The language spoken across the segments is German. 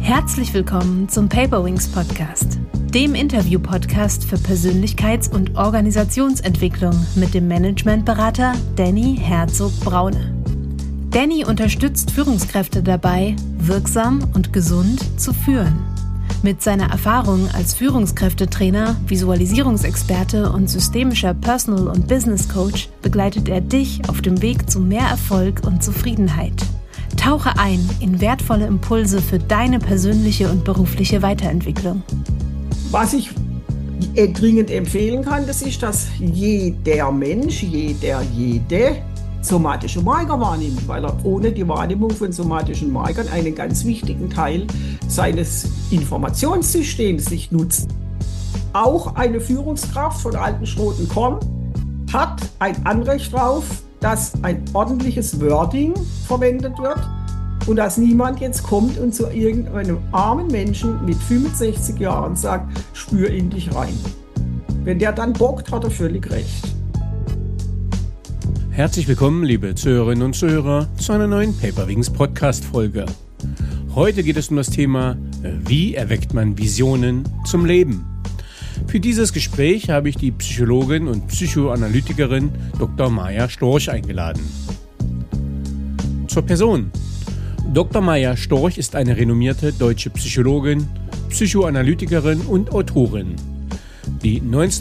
Herzlich willkommen zum Paperwings Podcast, dem Interview-Podcast für Persönlichkeits- und Organisationsentwicklung mit dem Managementberater Danny Herzog-Braune. Danny unterstützt Führungskräfte dabei, wirksam und gesund zu führen. Mit seiner Erfahrung als Führungskräftetrainer, Visualisierungsexperte und systemischer Personal- und Business Coach begleitet er dich auf dem Weg zu mehr Erfolg und Zufriedenheit. Tauche ein in wertvolle Impulse für deine persönliche und berufliche Weiterentwicklung. Was ich dringend empfehlen kann, das ist, dass jeder Mensch, jede somatische Marker wahrnimmt, weil er ohne die Wahrnehmung von somatischen Markern einen ganz wichtigen Teil seines Informationssystems nicht nutzt. Auch eine Führungskraft von alten Schroten Korn hat ein Anrecht darauf, dass ein ordentliches Wording verwendet wird und dass niemand jetzt kommt und zu irgendeinem armen Menschen mit 65 Jahren sagt, spür in dich rein. Wenn der dann bockt, hat er völlig recht. Herzlich willkommen, liebe Zuhörerinnen und Zuhörer, zu einer neuen Paperwings Podcast-Folge. Heute geht es um das Thema, wie erweckt man Visionen zum Leben? Für dieses Gespräch habe ich die Psychologin und Psychoanalytikerin Dr. Maja Storch eingeladen. Zur Person. Dr. Maja Storch ist eine renommierte deutsche Psychologin, Psychoanalytikerin und Autorin, die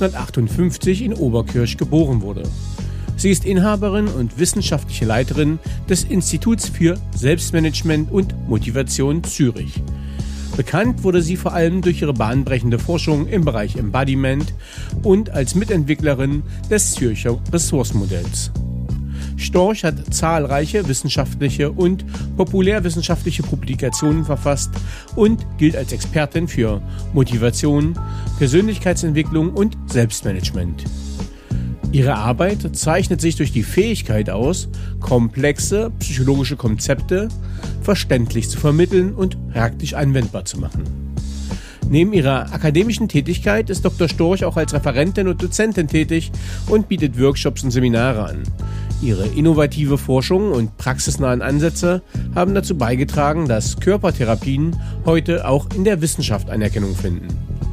1958 in Oberkirch geboren wurde. Sie ist Inhaberin und wissenschaftliche Leiterin des Instituts für Selbstmanagement und Motivation Zürich. Bekannt wurde sie vor allem durch ihre bahnbrechende Forschung im Bereich Embodiment und als Mitentwicklerin des Zürcher Ressourcenmodells. Storch hat zahlreiche wissenschaftliche und populärwissenschaftliche Publikationen verfasst und gilt als Expertin für Motivation, Persönlichkeitsentwicklung und Selbstmanagement. Ihre Arbeit zeichnet sich durch die Fähigkeit aus, komplexe psychologische Konzepte verständlich zu vermitteln und praktisch anwendbar zu machen. Neben ihrer akademischen Tätigkeit ist Dr. Storch auch als Referentin und Dozentin tätig und bietet Workshops und Seminare an. Ihre innovative Forschung und praxisnahen Ansätze haben dazu beigetragen, dass Körpertherapien heute auch in der Wissenschaft Anerkennung finden.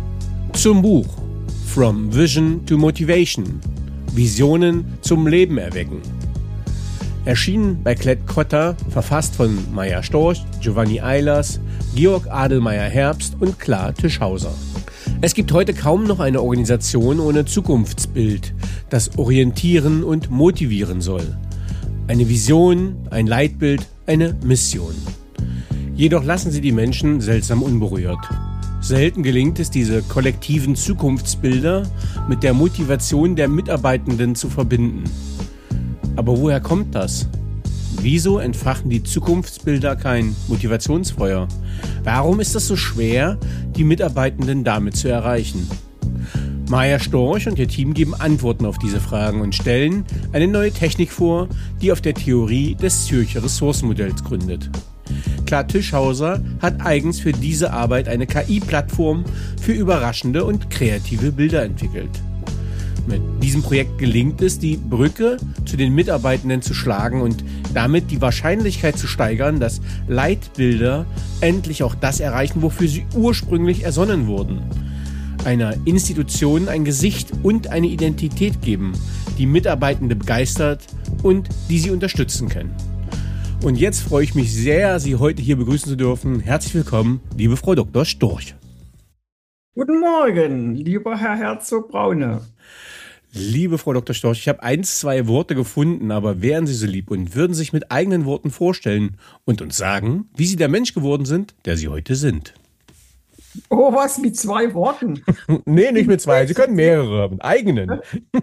Zum Buch From Vision to Motivation – Visionen zum Leben erwecken. Erschienen bei Klett-Cotta, verfasst von Maja Storch, Giovanni Eilers, Georg Adelmeier-Herbst und Klar Tischhauser. Es gibt heute kaum noch eine Organisation ohne Zukunftsbild, das orientieren und motivieren soll. Eine Vision, ein Leitbild, eine Mission. Jedoch lassen sie die Menschen seltsam unberührt. Selten gelingt es, diese kollektiven Zukunftsbilder mit der Motivation der Mitarbeitenden zu verbinden. Aber woher kommt das? Wieso entfachen die Zukunftsbilder kein Motivationsfeuer? Warum ist es so schwer, die Mitarbeitenden damit zu erreichen? Maja Storch und ihr Team geben Antworten auf diese Fragen und stellen eine neue Technik vor, die auf der Theorie des Zürcher Ressourcenmodells gründet. Klar Tischhauser hat eigens für diese Arbeit eine KI-Plattform für überraschende und kreative Bilder entwickelt. Mit diesem Projekt gelingt es, die Brücke zu den Mitarbeitenden zu schlagen und damit die Wahrscheinlichkeit zu steigern, dass Leitbilder endlich auch das erreichen, wofür sie ursprünglich ersonnen wurden. Einer Institution ein Gesicht und eine Identität geben, die Mitarbeitende begeistert und die sie unterstützen können. Und jetzt freue ich mich sehr, Sie heute hier begrüßen zu dürfen. Herzlich willkommen, liebe Frau Dr. Storch. Guten Morgen, lieber Herr Herzog-Braune. Liebe Frau Dr. Storch, ich habe 2 Worte gefunden, aber wären Sie so lieb und würden sich mit eigenen Worten vorstellen und uns sagen, wie Sie der Mensch geworden sind, der Sie heute sind. Oh, was, mit 2 Worten? Nee, nicht mit 2, Sie können mehrere, mit eigenen.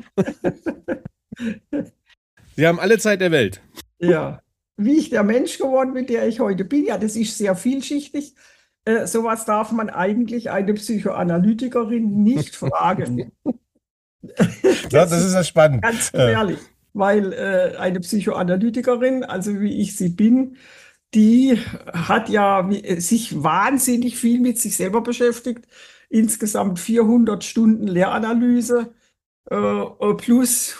Sie haben alle Zeit der Welt. Ja. Wie ich der Mensch geworden bin, der ich heute bin, ja, das ist sehr vielschichtig. Sowas darf man eigentlich eine Psychoanalytikerin nicht fragen. Das ist ja spannend. Ganz gefährlich, weil eine Psychoanalytikerin, also wie ich sie bin, die hat ja sich wahnsinnig viel mit sich selber beschäftigt. Insgesamt 400 Stunden Lehranalyse. plus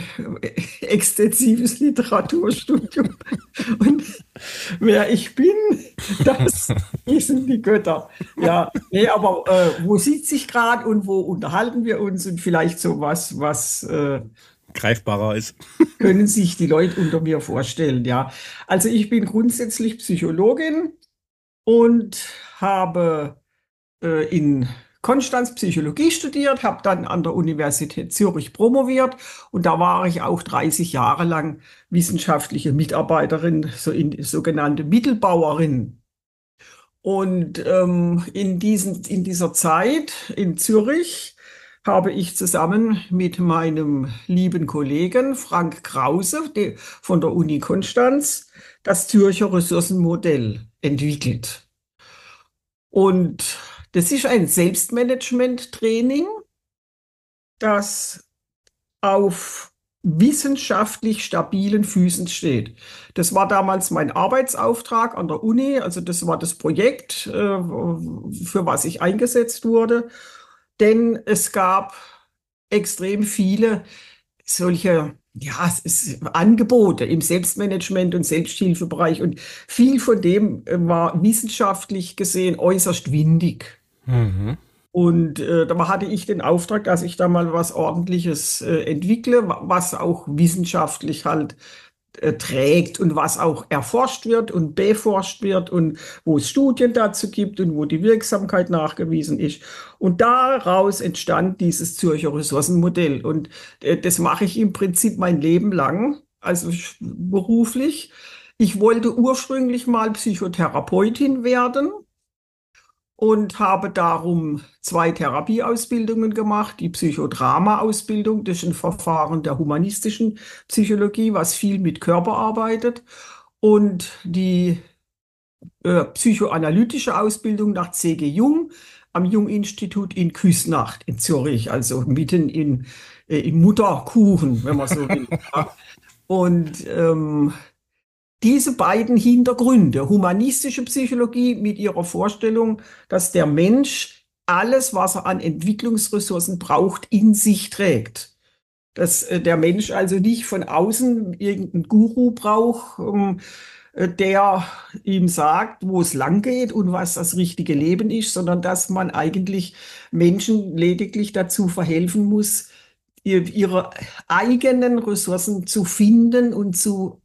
extensives Literaturstudium. Und wer ich bin, das wissen die Götter. Ja, nee, aber wo sitze ich gerade und wo unterhalten wir uns und vielleicht sowas, was Greifbarer ist. können sich die Leute unter mir vorstellen, ja. Also ich bin grundsätzlich Psychologin und habe in Konstanz Psychologie studiert, habe dann an der Universität Zürich promoviert und da war ich auch 30 Jahre lang wissenschaftliche Mitarbeiterin, so in sogenannte Mittelbauerin. Und in dieser Zeit in Zürich habe ich zusammen mit meinem lieben Kollegen Frank Krause von der Uni Konstanz das Zürcher Ressourcenmodell entwickelt. Und das ist ein Selbstmanagement-Training, das auf wissenschaftlich stabilen Füßen steht. Das war damals mein Arbeitsauftrag an der Uni, also das war das Projekt, für was ich eingesetzt wurde, denn es gab extrem viele solche Angebote im Selbstmanagement und Selbsthilfebereich und viel von dem war wissenschaftlich gesehen äußerst windig. Mhm. Und da hatte ich den Auftrag, dass ich da mal was Ordentliches entwickle, was auch wissenschaftlich halt trägt und was auch erforscht wird und beforscht wird und wo es Studien dazu gibt und wo die Wirksamkeit nachgewiesen ist. Und daraus entstand dieses Zürcher Ressourcenmodell. Und das mache ich im Prinzip mein Leben lang, also beruflich. Ich wollte ursprünglich mal Psychotherapeutin werden und habe darum 2 Therapieausbildungen gemacht. Die Psychodrama-Ausbildung, das ist ein Verfahren der humanistischen Psychologie, was viel mit Körper arbeitet. Und die psychoanalytische Ausbildung nach C.G. Jung am Jung-Institut in Küsnacht in Zürich, also mitten im Mutterkuchen, wenn man so will. Ja. Und diese beiden Hintergründe, humanistische Psychologie mit ihrer Vorstellung, dass der Mensch alles, was er an Entwicklungsressourcen braucht, in sich trägt. Dass der Mensch also nicht von außen irgendeinen Guru braucht, der ihm sagt, wo es lang geht und was das richtige Leben ist, sondern dass man eigentlich Menschen lediglich dazu verhelfen muss, ihre eigenen Ressourcen zu finden und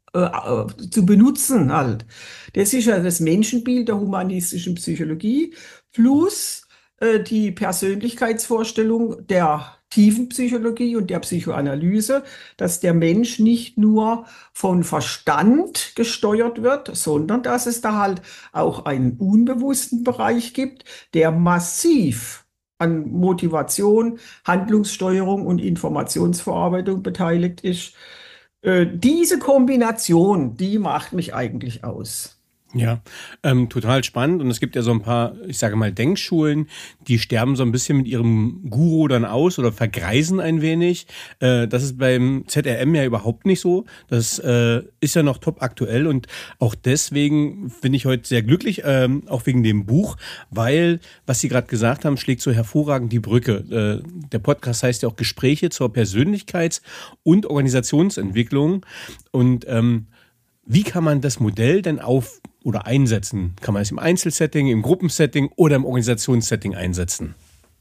zu benutzen halt. Das ist ja das Menschenbild der humanistischen Psychologie plus die Persönlichkeitsvorstellung der Tiefenpsychologie und der Psychoanalyse, dass der Mensch nicht nur von Verstand gesteuert wird, sondern dass es da halt auch einen unbewussten Bereich gibt, der massiv an Motivation, Handlungssteuerung und Informationsverarbeitung beteiligt ist. Diese Kombination, die macht mich eigentlich aus. Ja, total spannend. Und es gibt ja so ein paar, ich sage mal, Denkschulen, die sterben so ein bisschen mit ihrem Guru dann aus oder vergreisen ein wenig. Das ist beim ZRM ja überhaupt nicht so. Das ist ja noch top aktuell und auch deswegen bin ich heute sehr glücklich, auch wegen dem Buch, weil, was Sie gerade gesagt haben, schlägt so hervorragend die Brücke. Der Podcast heißt ja auch Gespräche zur Persönlichkeits- und Organisationsentwicklung. Und wie kann man das Modell denn oder einsetzen? Kann man es im Einzelsetting, im Gruppensetting oder im Organisationssetting einsetzen?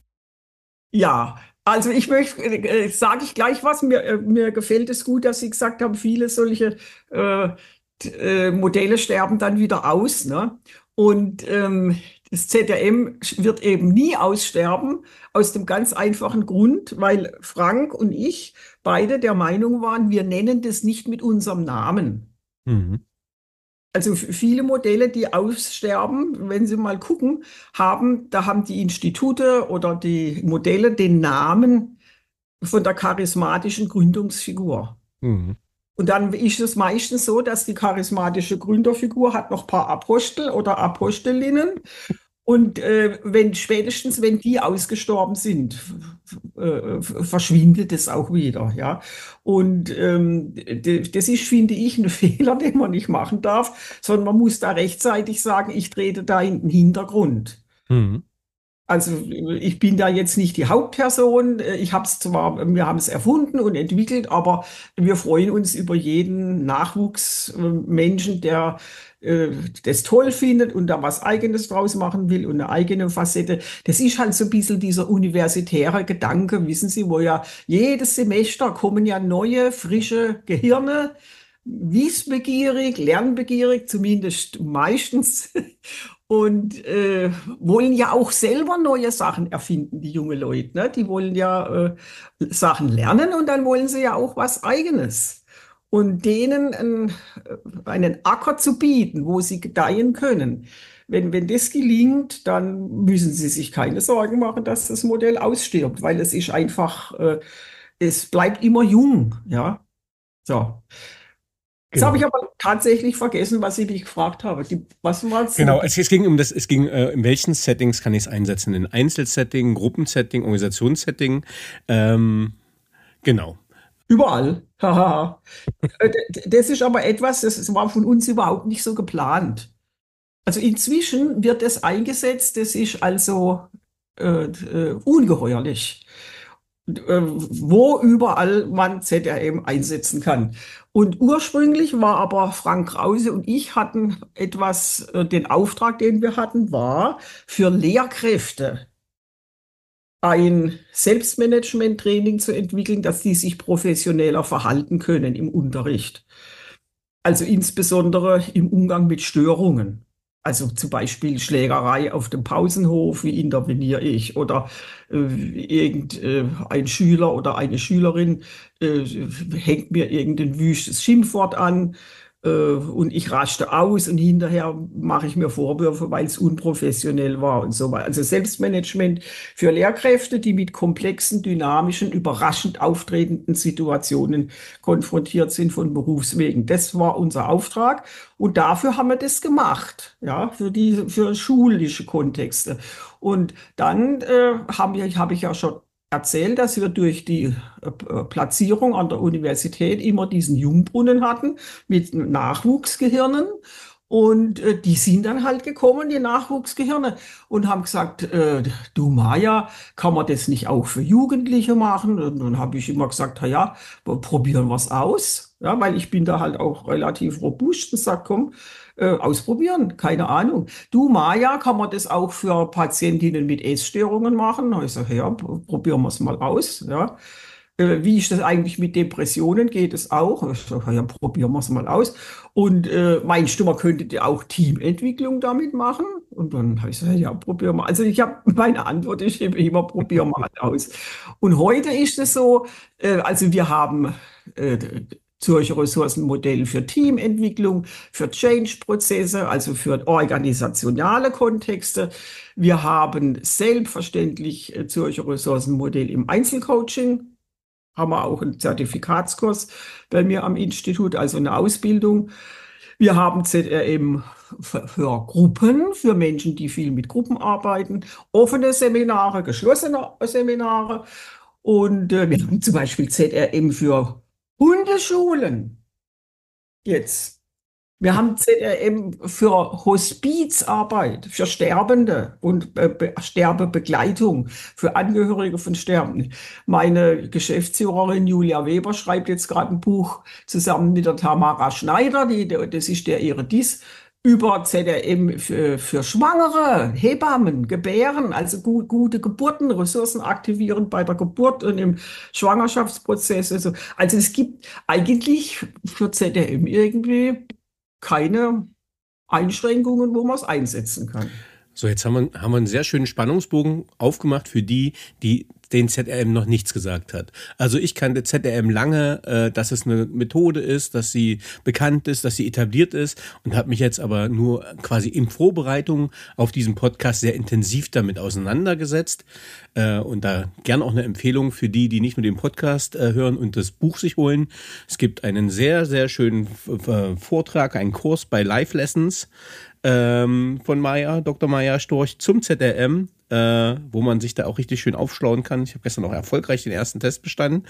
Ja, also ich möchte, sage ich gleich was, mir gefällt es gut, dass Sie gesagt haben, viele solche Modelle sterben dann wieder aus, ne? Und das ZRM wird eben nie aussterben, aus dem ganz einfachen Grund, weil Frank und ich beide der Meinung waren, wir nennen das nicht mit unserem Namen. Mhm. Also viele Modelle, die aussterben, wenn Sie mal gucken, da haben die Institute oder die Modelle den Namen von der charismatischen Gründungsfigur. Mhm. Und dann ist es meistens so, dass die charismatische Gründerfigur hat noch ein paar Apostel oder Apostelinnen. Und spätestens wenn die ausgestorben sind, verschwindet es auch wieder, ja. Und das ist, finde ich, ein Fehler, den man nicht machen darf, sondern man muss da rechtzeitig sagen, ich trete da in den Hintergrund. Mhm. Also ich bin da jetzt nicht die Hauptperson. Wir haben es erfunden und entwickelt, aber wir freuen uns über jeden Nachwuchsmenschen, der das toll findet und da was Eigenes draus machen will und eine eigene Facette. Das ist halt so ein bisschen dieser universitäre Gedanke, wissen Sie, wo ja jedes Semester kommen ja neue, frische Gehirne, wissbegierig, lernbegierig, zumindest meistens. Und wollen ja auch selber neue Sachen erfinden, die junge Leute. Ne? Die wollen ja Sachen lernen und dann wollen sie ja auch was Eigenes. Und denen einen Acker zu bieten, wo sie gedeihen können. Wenn das gelingt, dann müssen sie sich keine Sorgen machen, dass das Modell ausstirbt, weil es ist einfach, es bleibt immer jung. Ja, so. Jetzt habe ich Genau. aber tatsächlich vergessen, was ich mich gefragt habe. Was war es? Genau, es ging in welchen Settings kann ich es einsetzen? In Einzelsetting, Gruppensetting, Organisationssetting? Genau. Überall. Haha. Das ist aber etwas, das war von uns überhaupt nicht so geplant. Also inzwischen wird es eingesetzt, das ist also ungeheuerlich, wo überall man ZRM einsetzen kann. Und ursprünglich war aber Frank Krause und ich hatten den Auftrag, den wir hatten, war für Lehrkräfte ein Selbstmanagement-Training zu entwickeln, dass die sich professioneller verhalten können im Unterricht. Also insbesondere im Umgang mit Störungen. Also zum Beispiel Schlägerei auf dem Pausenhof, wie interveniere ich? Oder irgendein Schüler oder eine Schülerin hängt mir irgendein wüstes Schimpfwort an und ich raste aus und hinterher mache ich mir Vorwürfe, weil es unprofessionell war und so weiter. Also Selbstmanagement für Lehrkräfte, die mit komplexen, dynamischen, überraschend auftretenden Situationen konfrontiert sind von Berufswegen. Das war unser Auftrag und dafür haben wir das gemacht, ja, für schulische Kontexte. Und dann habe ich ja schon erzählt, dass wir durch die Platzierung an der Universität immer diesen Jungbrunnen hatten mit Nachwuchsgehirnen. Und die sind dann halt gekommen, die Nachwuchsgehirne, und haben gesagt, du Maja, kann man das nicht auch für Jugendliche machen? Und dann habe ich immer gesagt, ja, probieren wir es aus. Ja, weil ich bin da halt auch relativ robust und sage, komm, ausprobieren, keine Ahnung. Du Maja, kann man das auch für Patientinnen mit Essstörungen machen? Ich sage, ja, probieren wir es mal aus. Ja. Wie ist das eigentlich mit Depressionen? Geht es auch? Ich sage, ja, probieren wir es mal aus. Und meinst du, man könnte auch Teamentwicklung damit machen? Und dann habe ich gesagt, ja, probieren wir. Also meine Antwort ist eben immer, probieren wir mal aus. Und heute ist es so, also wir haben äh, Zürcher Ressourcenmodell für Teamentwicklung, für Change-Prozesse, also für organisationale Kontexte. Wir haben selbstverständlich Zürcher Ressourcenmodell im Einzelcoaching. Haben wir auch einen Zertifikatskurs bei mir am Institut, also eine Ausbildung. Wir haben ZRM für Gruppen, für Menschen, die viel mit Gruppen arbeiten, offene Seminare, geschlossene Seminare. Und wir haben zum Beispiel ZRM für Hundeschulen jetzt. Wir haben ZRM für Hospizarbeit, für Sterbende und Sterbebegleitung, für Angehörige von Sterbenden. Meine Geschäftsführerin Julia Weber schreibt jetzt gerade ein Buch zusammen mit der Tamara Schneider, das ist der Eredis, über ZRM für Schwangere, Hebammen, Gebären, also gute Geburten, Ressourcen aktivieren bei der Geburt und im Schwangerschaftsprozess. Also es gibt eigentlich für ZRM irgendwie keine Einschränkungen, wo man es einsetzen kann. So, jetzt haben wir einen sehr schönen Spannungsbogen aufgemacht für die den ZRM noch nichts gesagt hat. Also ich kannte ZRM lange, dass es eine Methode ist, dass sie bekannt ist, dass sie etabliert ist und habe mich jetzt aber nur quasi in Vorbereitung auf diesen Podcast sehr intensiv damit auseinandergesetzt und da gern auch eine Empfehlung für die nicht nur den Podcast hören und das Buch sich holen. Es gibt einen sehr, sehr schönen Vortrag, einen Kurs bei Live Lessons von Dr. Maja Storch zum ZRM, wo man sich da auch richtig schön aufschlauen kann. Ich habe gestern auch erfolgreich den ersten Test bestanden.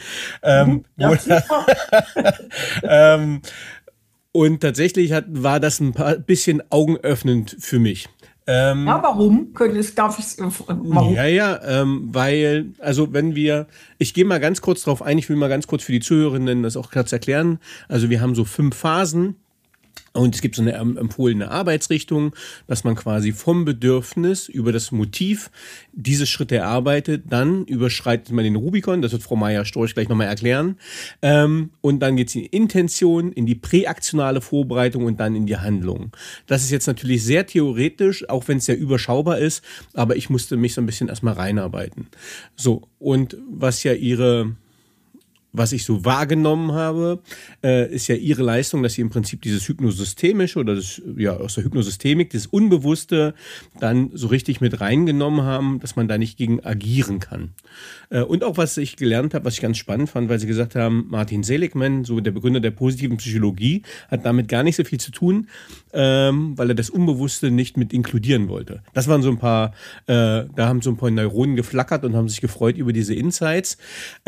Und tatsächlich war das ein bisschen augenöffnend für mich. Ja, warum? Warum? Weil, also ich gehe mal ganz kurz drauf ein, ich will mal ganz kurz für die Zuhörerinnen das auch kurz erklären. Also wir haben so 5 Phasen. Und es gibt so eine empfohlene Arbeitsrichtung, dass man quasi vom Bedürfnis über das Motiv diese Schritte erarbeitet, dann überschreitet man den Rubikon, das wird Frau Meier-Storch gleich nochmal erklären, und dann geht es in die Intention, in die präaktionale Vorbereitung und dann in die Handlung. Das ist jetzt natürlich sehr theoretisch, auch wenn es sehr überschaubar ist, aber ich musste mich so ein bisschen erstmal reinarbeiten. So, und was ich so wahrgenommen habe, ist ja ihre Leistung, dass sie im Prinzip dieses Hypnosystemische oder aus der Hypnosystemik, das Unbewusste dann so richtig mit reingenommen haben, dass man da nicht gegen agieren kann. Und auch was ich gelernt habe, was ich ganz spannend fand, weil sie gesagt haben, Martin Seligman, so der Begründer der positiven Psychologie, hat damit gar nicht so viel zu tun, weil er das Unbewusste nicht mit inkludieren wollte. Das waren so ein paar, da haben so ein paar Neuronen geflackert und haben sich gefreut über diese Insights.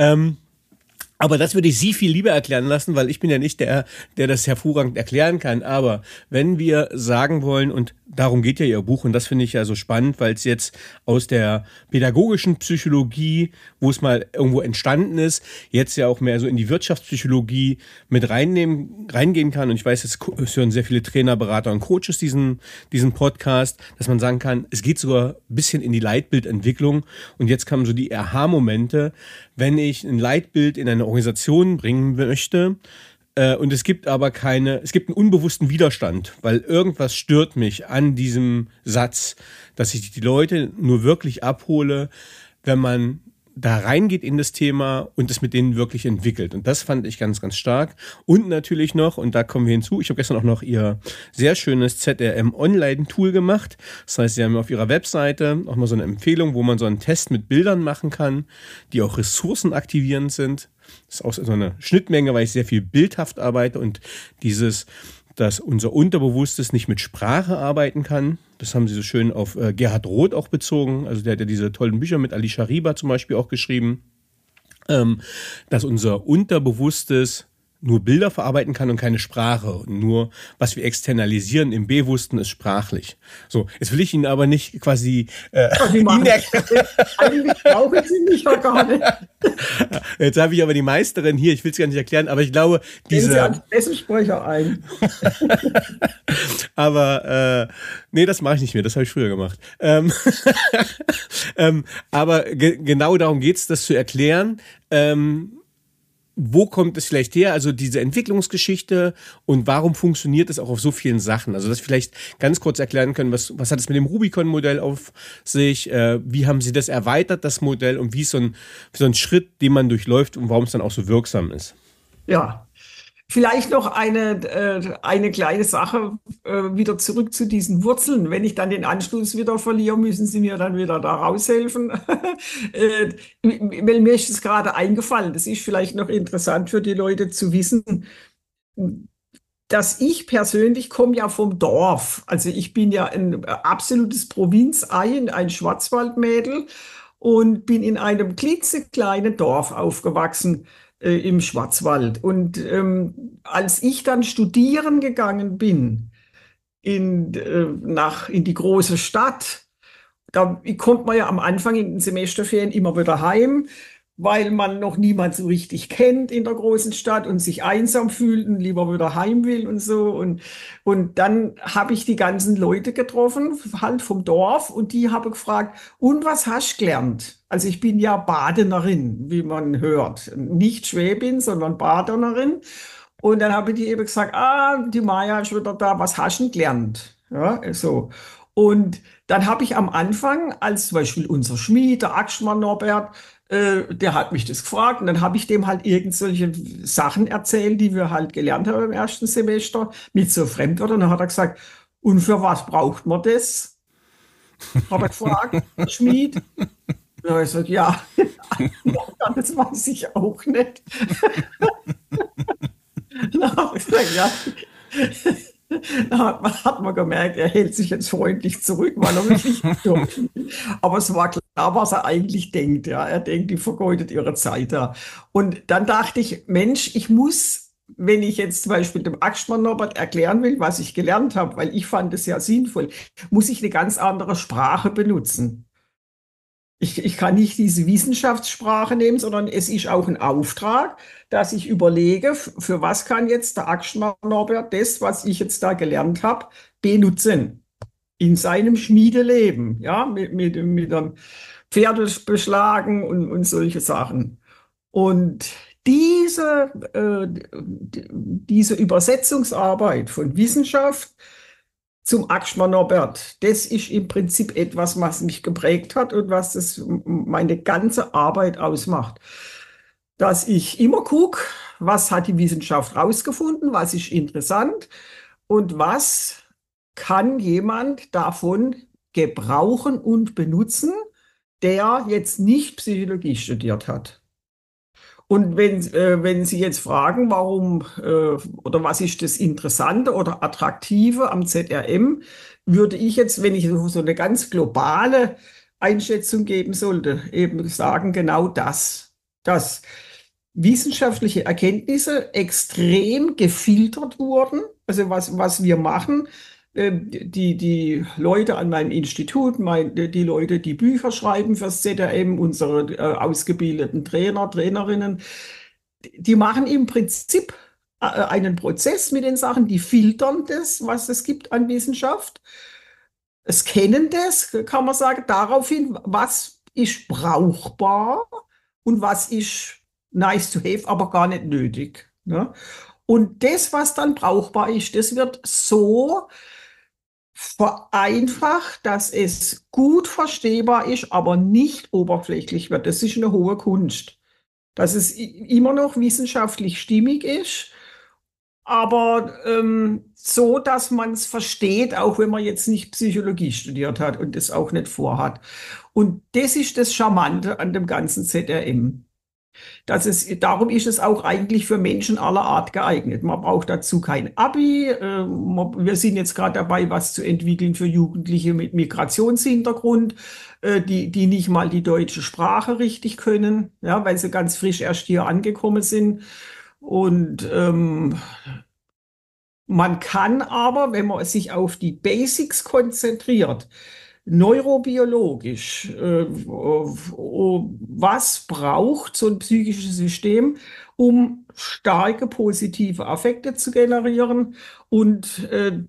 Aber das würde ich Sie viel lieber erklären lassen, weil ich bin ja nicht der das hervorragend erklären kann. Aber wenn wir sagen wollen, und darum geht ja Ihr Buch, und das finde ich ja so spannend, weil es jetzt aus der pädagogischen Psychologie, wo es mal irgendwo entstanden ist, jetzt ja auch mehr so in die Wirtschaftspsychologie mit reingehen kann. Und ich weiß, es hören sehr viele Trainer, Berater und Coaches diesen Podcast, dass man sagen kann, es geht sogar ein bisschen in die Leitbildentwicklung. Und jetzt kamen so die Aha-Momente, wenn ich ein Leitbild in eine Organisation bringen möchte, und es gibt aber einen unbewussten Widerstand, weil irgendwas stört mich an diesem Satz, dass ich die Leute nur wirklich abhole, wenn man da reingeht in das Thema und es mit denen wirklich entwickelt. Und das fand ich ganz, ganz stark. Und natürlich noch, und da kommen wir hinzu, ich habe gestern auch noch ihr sehr schönes ZRM-Online-Tool gemacht. Das heißt, sie haben auf ihrer Webseite auch mal so eine Empfehlung, wo man so einen Test mit Bildern machen kann, die auch ressourcenaktivierend sind. Das ist auch so eine Schnittmenge, weil ich sehr viel bildhaft arbeite und dass unser Unterbewusstes nicht mit Sprache arbeiten kann. Das haben sie so schön auf Gerhard Roth auch bezogen. Also der hat ja diese tollen Bücher mit Alicia Riba zum Beispiel auch geschrieben. Dass unser Unterbewusstes nur Bilder verarbeiten kann und keine Sprache. Und nur, was wir externalisieren im Bewussten, ist sprachlich. So, jetzt will ich Ihnen aber nicht quasi eigentlich brauchen Sie mich ja gar nicht. Jetzt habe ich aber die Meisterin hier, ich will es gar nicht erklären, aber ich glaube, Sie als Pressesprecher ein. Aber nee, das mache ich nicht mehr, das habe ich früher gemacht. Aber genau darum geht es, das zu erklären. Wo kommt es vielleicht her, also diese Entwicklungsgeschichte, und warum funktioniert es auch auf so vielen Sachen? Also, dass Sie vielleicht ganz kurz erklären können, was hat es mit dem Rubicon-Modell auf sich, wie haben Sie das erweitert, das Modell, und wie ist so ein Schritt, den man durchläuft und warum es dann auch so wirksam ist? Ja, vielleicht noch eine kleine Sache, wieder zurück zu diesen Wurzeln. Wenn ich dann den Anschluss wieder verliere, müssen Sie mir dann wieder da raushelfen. Weil mir ist es gerade eingefallen. Das ist vielleicht noch interessant für die Leute zu wissen, dass ich persönlich komme ja vom Dorf. Also ich bin ja ein absolutes Provinzei, ein Schwarzwaldmädel, und bin in einem klitzekleinen Dorf aufgewachsen, im Schwarzwald. Und als ich dann studieren gegangen bin in die große Stadt, da kommt man ja am Anfang in den Semesterferien immer wieder heim, weil man noch niemand so richtig kennt in der großen Stadt und sich einsam fühlt und lieber wieder heim will und so. Und dann habe ich die ganzen Leute getroffen, halt vom Dorf, und die habe gefragt, und was hast du gelernt? Also ich bin ja Badenerin, wie man hört. Nicht Schwäbin, sondern Badenerin. Und dann habe ich die eben gesagt, die Maja ist wieder da, was hast du denn gelernt? Ja, so. Und dann habe ich am Anfang, als zum Beispiel unser Schmied, der Axtmann Norbert, der hat mich das gefragt, und dann habe ich dem halt irgendwelche Sachen erzählt, die wir halt gelernt haben im ersten Semester, mit so Fremdwörtern. Und dann hat er gesagt, und für was braucht man das? Hat er gefragt, der Schmied. Ja, ich sage, ja, das weiß ich auch nicht. Dann habe ich gesagt, ja. Da hat man gemerkt, er hält sich jetzt freundlich zurück, weil er wirklich dürfen. Aber es war klar, was er eigentlich denkt. Ja. Er denkt, die vergeudet ihre Zeit da. Und dann dachte ich, Mensch, ich muss wenn ich jetzt zum Beispiel dem Axtmann Norbert erklären will, was ich gelernt habe, weil ich fand es ja sinnvoll, muss ich eine ganz andere Sprache benutzen. Ich kann nicht diese Wissenschaftssprache nehmen, sondern es ist auch ein Auftrag, dass ich überlege, für was kann jetzt der Axtmann Norbert das, was ich jetzt da gelernt habe, benutzen in seinem Schmiedeleben, ja, mit einem Pferdebeschlagen und solche Sachen. Und diese Übersetzungsarbeit von Wissenschaft zum Axtmann Norbert, das ist im Prinzip etwas, was mich geprägt hat und was meine ganze Arbeit ausmacht. Dass ich immer gucke, was hat die Wissenschaft rausgefunden, was ist interessant und was kann jemand davon gebrauchen und benutzen, der jetzt nicht Psychologie studiert hat. Und wenn Sie jetzt fragen, warum oder was ist das Interessante oder Attraktive am ZRM, würde ich jetzt, wenn ich so eine ganz globale Einschätzung geben sollte, eben sagen, genau das, dass wissenschaftliche Erkenntnisse extrem gefiltert wurden. Also was wir machen, die Leute an meinem Institut, die Leute, die Bücher schreiben fürs ZRM, unsere ausgebildeten Trainer, Trainerinnen, die machen im Prinzip einen Prozess mit den Sachen, die filtern das, was es gibt an Wissenschaft, scannen das, kann man sagen, daraufhin, was ist brauchbar und was ist nice to have, aber gar nicht nötig. Ne? Und das, was dann brauchbar ist, das wird so vereinfacht, dass es gut verstehbar ist, aber nicht oberflächlich wird. Das ist eine hohe Kunst. Dass es immer noch wissenschaftlich stimmig ist, aber so, dass man es versteht, auch wenn man jetzt nicht Psychologie studiert hat und das auch nicht vorhat. Und das ist das Charmante an dem ganzen ZRM. Darum ist es auch eigentlich für Menschen aller Art geeignet. Man braucht dazu kein Abi. Wir sind jetzt gerade dabei, was zu entwickeln für Jugendliche mit Migrationshintergrund, die nicht mal die deutsche Sprache richtig können, ja, weil sie ganz frisch erst hier angekommen sind. Und man kann aber, wenn man sich auf die Basics konzentriert, neurobiologisch, was braucht so ein psychisches System, um starke positive Affekte zu generieren und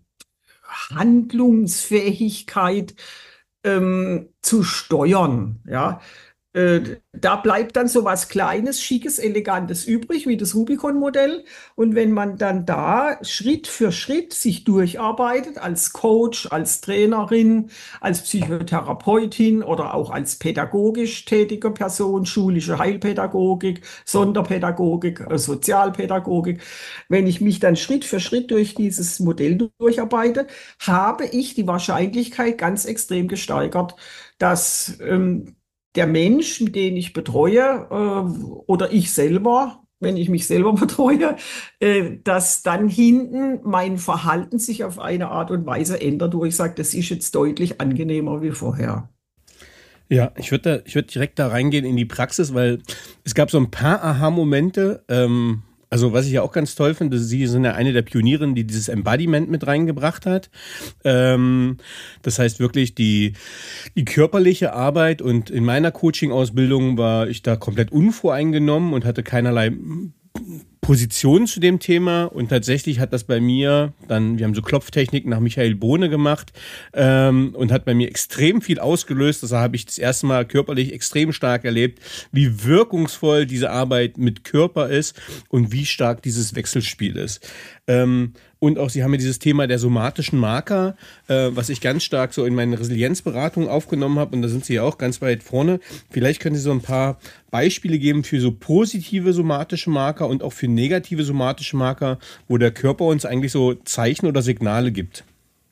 Handlungsfähigkeit zu steuern, ja. Da bleibt dann so was Kleines, Schickes, Elegantes übrig, wie das Rubicon-Modell. Und wenn man dann da Schritt für Schritt sich durcharbeitet, als Coach, als Trainerin, als Psychotherapeutin oder auch als pädagogisch tätige Person, schulische Heilpädagogik, Sonderpädagogik, Sozialpädagogik, wenn ich mich dann Schritt für Schritt durch dieses Modell durcharbeite, habe ich die Wahrscheinlichkeit ganz extrem gesteigert, dass der Mensch, den ich betreue, oder ich selber, wenn ich mich selber betreue, dass dann hinten mein Verhalten sich auf eine Art und Weise ändert, wo ich sage, das ist jetzt deutlich angenehmer wie vorher. Ja, ich würde direkt da reingehen in die Praxis, weil es gab so ein paar Aha-Momente. Also was ich ja auch ganz toll finde, Sie sind ja eine der Pionierinnen, die dieses Embodiment mit reingebracht hat. Das heißt wirklich die körperliche Arbeit, und in meiner Coaching-Ausbildung war ich da komplett unvoreingenommen und hatte keinerlei Position zu dem Thema, und tatsächlich hat das bei mir dann, wir haben so Klopftechniken nach Michael Bohne gemacht, und hat bei mir extrem viel ausgelöst. Das habe ich das erste Mal körperlich extrem stark erlebt, wie wirkungsvoll diese Arbeit mit Körper ist und wie stark dieses Wechselspiel ist. Und auch Sie haben ja dieses Thema der somatischen Marker, was ich ganz stark so in meine Resilienzberatung aufgenommen habe, und da sind Sie ja auch ganz weit vorne. Vielleicht können Sie so ein paar Beispiele geben für so positive somatische Marker und auch für negative somatische Marker, wo der Körper uns eigentlich so Zeichen oder Signale gibt.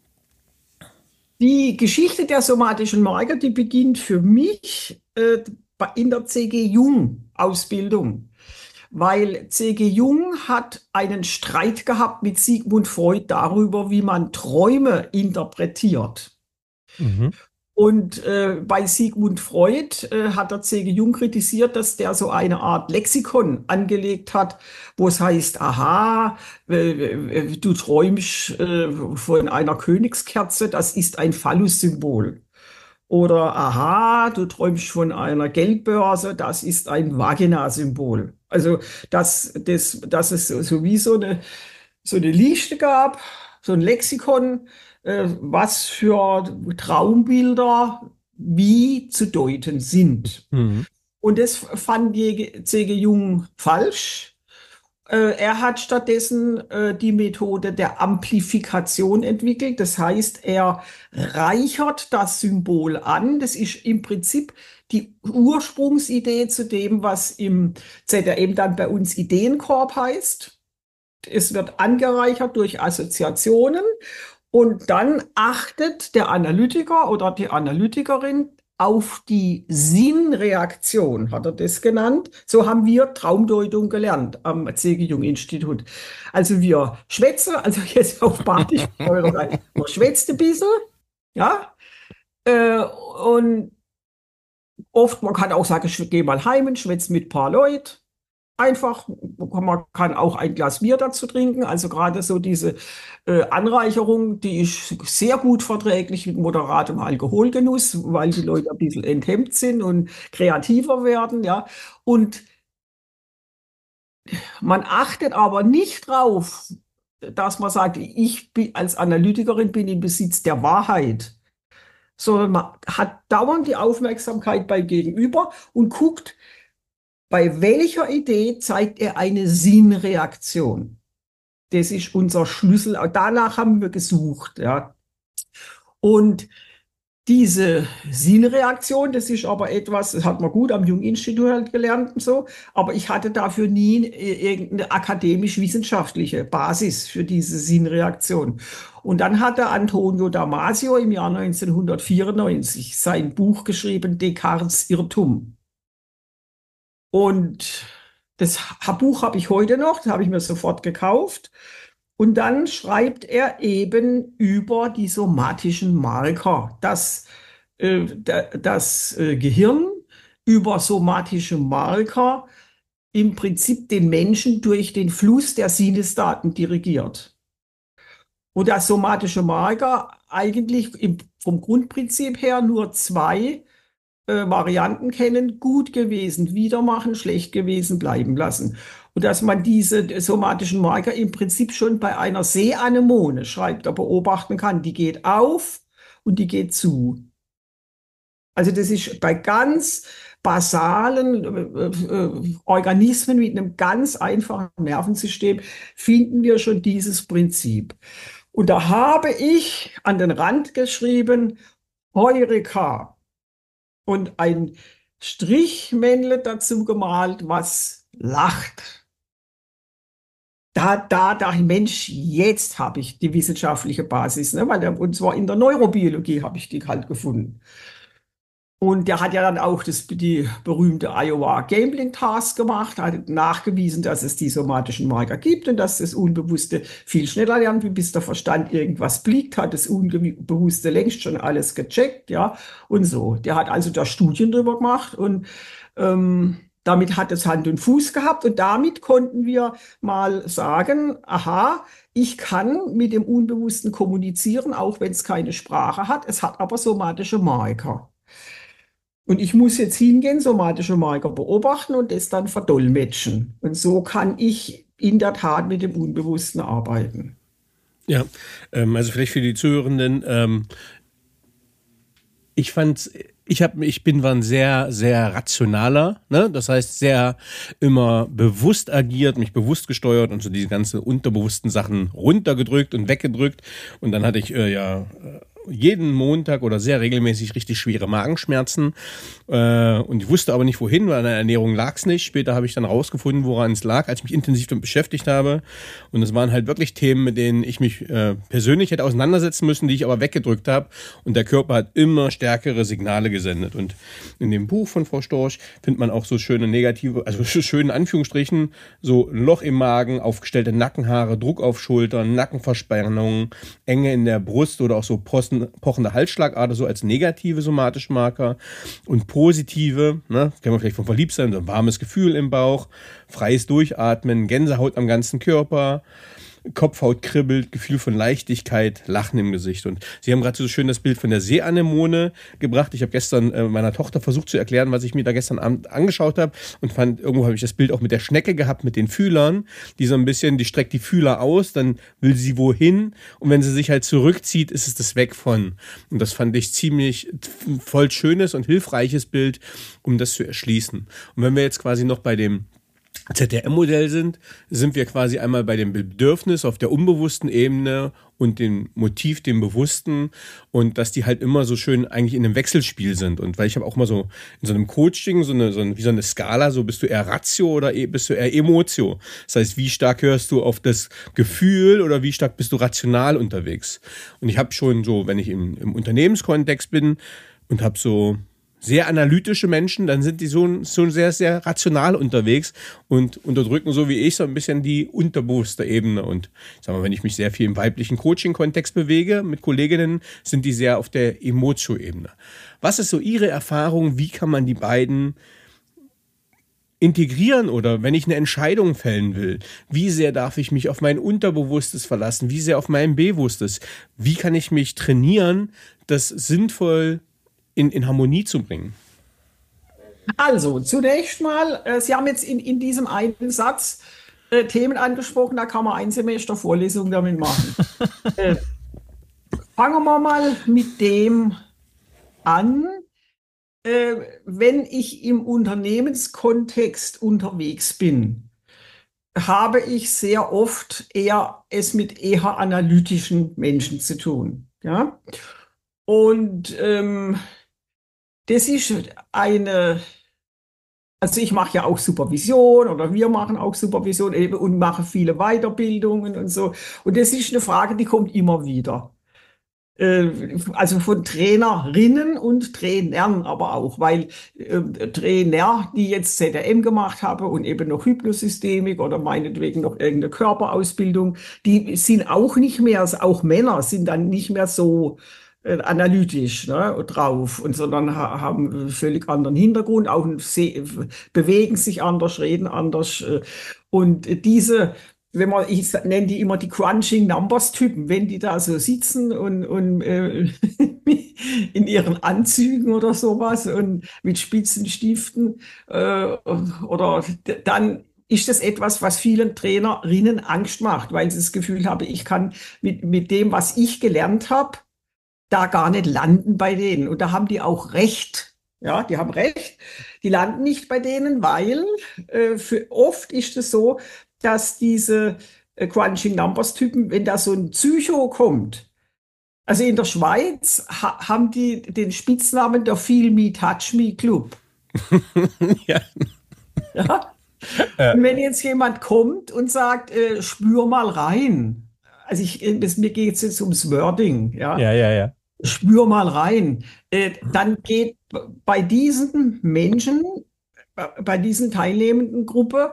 Die Geschichte der somatischen Marker, die beginnt für mich in der C.G. Jung-Ausbildung. Weil C.G. Jung hat einen Streit gehabt mit Sigmund Freud darüber, wie man Träume interpretiert. Mhm. Und bei Sigmund Freud hat der C.G. Jung kritisiert, dass der so eine Art Lexikon angelegt hat, wo es heißt, aha, du träumst von einer Königskerze, das ist ein Phallus-Symbol. Oder aha, du träumst von einer Geldbörse, das ist ein Vagina-Symbol. Also, dass es so wie so eine Liste gab, so ein Lexikon, was für Traumbilder wie zu deuten sind. Mhm. Und das fand C.G. Jung falsch. Er hat stattdessen die Methode der Amplifikation entwickelt. Das heißt, er reichert das Symbol an. Das ist im Prinzip die Ursprungsidee zu dem, was im ZRM dann bei uns Ideenkorb heißt. Es wird angereichert durch Assoziationen und dann achtet der Analytiker oder die Analytikerin auf die Sinnreaktion, hat er das genannt. So haben wir Traumdeutung gelernt am C.G. Jung Institut. Also wir schwätzen, also jetzt auf Badisch, man schwätzt ein bisschen, ja, und oft, man kann auch sagen, ich gehe mal heim und schwätze mit ein paar Leuten. Einfach, man kann auch ein Glas Bier dazu trinken. Also gerade so diese Anreicherung, die ist sehr gut verträglich mit moderatem Alkoholgenuss, weil die Leute ein bisschen enthemmt sind und kreativer werden, ja. Und man achtet aber nicht drauf, dass man sagt, ich bin als Analytikerin bin im Besitz der Wahrheit, sondern man hat dauernd die Aufmerksamkeit beim Gegenüber und guckt, bei welcher Idee zeigt er eine Sinnreaktion? Das ist unser Schlüssel. Danach haben wir gesucht, ja. Und diese Sinnreaktion, das ist aber etwas, das hat man gut am Jung-Institut halt gelernt und so, aber ich hatte dafür nie irgendeine akademisch-wissenschaftliche Basis für diese Sinnreaktion. Und dann hat der Antonio Damasio im Jahr 1994 sein Buch geschrieben, Descartes' Irrtum. Und das Buch habe ich heute noch, das habe ich mir sofort gekauft. Und dann schreibt er eben über die somatischen Marker, dass das Gehirn über somatische Marker im Prinzip den Menschen durch den Fluss der Sinnesdaten dirigiert. Und dass somatische Marker eigentlich vom Grundprinzip her nur zwei Varianten kennen, gut gewesen, wieder machen, schlecht gewesen, bleiben lassen. Und dass man diese somatischen Marker im Prinzip schon bei einer Seeanemone, schreibt er, beobachten kann. Die geht auf und die geht zu. Also das ist bei ganz basalen Organismen mit einem ganz einfachen Nervensystem finden wir schon dieses Prinzip. Und da habe ich an den Rand geschrieben, Heureka. Und ein Strichmännle dazu gemalt, was lacht. Mensch, jetzt habe ich die wissenschaftliche Basis, ne? Und zwar in der Neurobiologie habe ich die halt gefunden. Und der hat ja dann auch die berühmte Iowa Gambling Task gemacht, hat nachgewiesen, dass es die somatischen Marker gibt und dass das Unbewusste viel schneller lernt, wie bis der Verstand irgendwas blickt, hat das Unbewusste längst schon alles gecheckt, ja, und so. Der hat also da Studien drüber gemacht und damit hat es Hand und Fuß gehabt und damit konnten wir mal sagen, aha, ich kann mit dem Unbewussten kommunizieren, auch wenn es keine Sprache hat, es hat aber somatische Marker. Und ich muss jetzt hingehen, somatische Marker beobachten und das dann verdolmetschen. Und so kann ich in der Tat mit dem Unbewussten arbeiten. Ja, also vielleicht für die Zuhörenden, ich war ein sehr, sehr rationaler, ne? Das heißt, sehr immer bewusst agiert, mich bewusst gesteuert und so diese ganzen unterbewussten Sachen runtergedrückt und weggedrückt. Und dann hatte ich jeden Montag oder sehr regelmäßig richtig schwere Magenschmerzen und ich wusste aber nicht wohin, weil an der Ernährung lag es nicht. Später habe ich dann rausgefunden, woran es lag, als ich mich intensiv damit beschäftigt habe und es waren halt wirklich Themen, mit denen ich mich persönlich hätte auseinandersetzen müssen, die ich aber weggedrückt habe und der Körper hat immer stärkere Signale gesendet und in dem Buch von Frau Storch findet man auch so schöne negative, also schöne Anführungsstrichen, so ein Loch im Magen, aufgestellte Nackenhaare, Druck auf Schultern, Nackenverspannungen, Enge in der Brust oder auch so Posten pochende Halsschlagader so als negative somatische Marker und positive, ne, kennen wir vielleicht vom Verliebtsein, so ein warmes Gefühl im Bauch, freies Durchatmen, Gänsehaut am ganzen Körper, Kopfhaut kribbelt, Gefühl von Leichtigkeit, Lachen im Gesicht. Und Sie haben gerade so schön das Bild von der Seeanemone gebracht. Ich habe gestern meiner Tochter versucht zu erklären, was ich mir da gestern Abend angeschaut habe und fand, irgendwo habe ich das Bild auch mit der Schnecke gehabt, mit den Fühlern, die so ein bisschen, die streckt die Fühler aus, dann will sie wohin und wenn sie sich halt zurückzieht, ist es das Weg von. Und das fand ich ziemlich voll schönes und hilfreiches Bild, um das zu erschließen. Und wenn wir jetzt quasi noch bei dem ZRM-Modell sind wir quasi einmal bei dem Bedürfnis auf der unbewussten Ebene und dem Motiv, dem Bewussten und dass die halt immer so schön eigentlich in einem Wechselspiel sind. Und weil ich habe auch mal so in so einem Coaching wie so eine Skala, so bist du eher Ratio oder bist du eher Emotio. Das heißt, wie stark hörst du auf das Gefühl oder wie stark bist du rational unterwegs. Und ich habe schon so, wenn ich im Unternehmenskontext bin und habe so sehr analytische Menschen, dann sind die so sehr, sehr rational unterwegs und unterdrücken so wie ich so ein bisschen die unterbewusste Ebene. Und ich sag mal, wenn ich mich sehr viel im weiblichen Coaching-Kontext bewege mit Kolleginnen, sind die sehr auf der Emotio-Ebene. Was ist so Ihre Erfahrung? Wie kann man die beiden integrieren oder wenn ich eine Entscheidung fällen will, wie sehr darf ich mich auf mein Unterbewusstes verlassen? Wie sehr auf mein Bewusstes? Wie kann ich mich trainieren, das sinnvoll in Harmonie zu bringen? Also, zunächst mal, Sie haben jetzt in diesem einen Satz Themen angesprochen, da kann man ein Semester Vorlesung damit machen. Fangen wir mal mit dem an, wenn ich im Unternehmenskontext unterwegs bin, habe ich sehr oft es mit eher analytischen Menschen zu tun. Ja? Und das ist also ich mache ja auch Supervision oder wir machen auch Supervision eben und machen viele Weiterbildungen und so. Und das ist eine Frage, die kommt immer wieder. Also von Trainerinnen und Trainern aber auch, weil Trainer, die jetzt ZRM gemacht haben und eben noch Hypnosystemik oder meinetwegen noch irgendeine Körperausbildung, die sind auch nicht mehr, auch Männer sind dann nicht mehr so analytisch, ne, drauf und sondern haben einen völlig anderen Hintergrund, auch bewegen sich anders, reden anders und ich nenne die immer die Crunching Numbers Typen, wenn die da so sitzen und in ihren Anzügen oder sowas und mit spitzen Stiften oder dann ist das etwas, was vielen Trainerinnen Angst macht, weil sie das Gefühl haben, ich kann mit dem, was ich gelernt habe, da gar nicht landen bei denen. Und da haben die auch recht. Ja, die haben recht. Die landen nicht bei denen, weil oft ist es so, dass diese Crunching Numbers Typen, wenn da so ein Psycho kommt, also in der Schweiz haben die den Spitznamen der Feel Me, Touch Me Club. Ja. Ja? Und wenn jetzt jemand kommt und sagt, spür mal rein, also mir geht es jetzt ums Wording, Ja. Spür mal rein. Dann geht bei diesen Menschen, bei diesen teilnehmenden Gruppe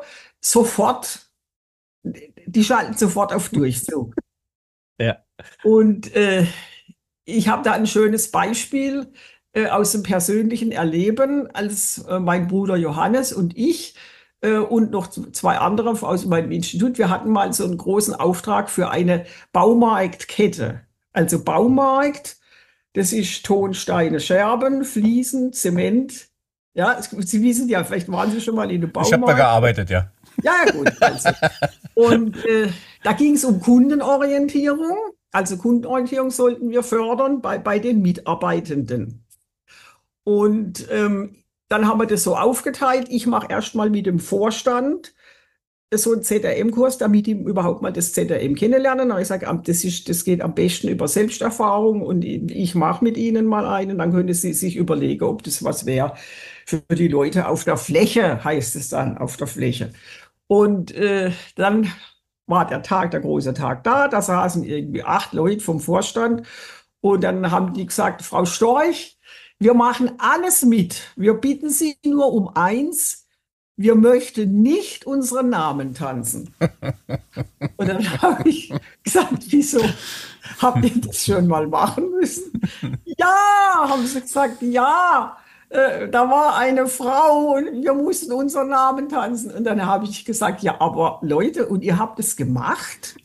die schalten sofort auf Durchzug. Ja. Und ich habe da ein schönes Beispiel aus dem persönlichen Erleben, als mein Bruder Johannes und ich und noch zwei andere aus meinem Institut, wir hatten mal so einen großen Auftrag für eine Baumarktkette. Also Baumarkt, das ist Ton, Steine, Scherben, Fliesen, Zement. Ja, Sie wissen ja, vielleicht waren Sie schon mal in einem Baumarkt. Ich habe da gearbeitet, ja. Ja, gut. Also. Und da ging es um Kundenorientierung. Also Kundenorientierung sollten wir fördern bei den Mitarbeitenden. Und dann haben wir das so aufgeteilt. Ich mache erstmal mit dem Vorstand so einen ZRM-Kurs, damit die überhaupt mal das ZRM kennenlernen. Aber ich sage, das geht am besten über Selbsterfahrung und ich mache mit Ihnen mal einen. Dann können Sie sich überlegen, ob das was wäre für die Leute auf der Fläche, heißt es dann, auf der Fläche. Und dann war der große Tag da saßen irgendwie 8 Leute vom Vorstand und dann haben die gesagt, Frau Storch, wir machen alles mit. Wir bitten Sie nur um eins, wir möchten nicht unseren Namen tanzen. Und dann habe ich gesagt, wieso? Habt ihr das schon mal machen müssen? Ja, haben sie gesagt, ja. Da war eine Frau und wir mussten unseren Namen tanzen. Und dann habe ich gesagt, ja, aber Leute, und ihr habt es gemacht?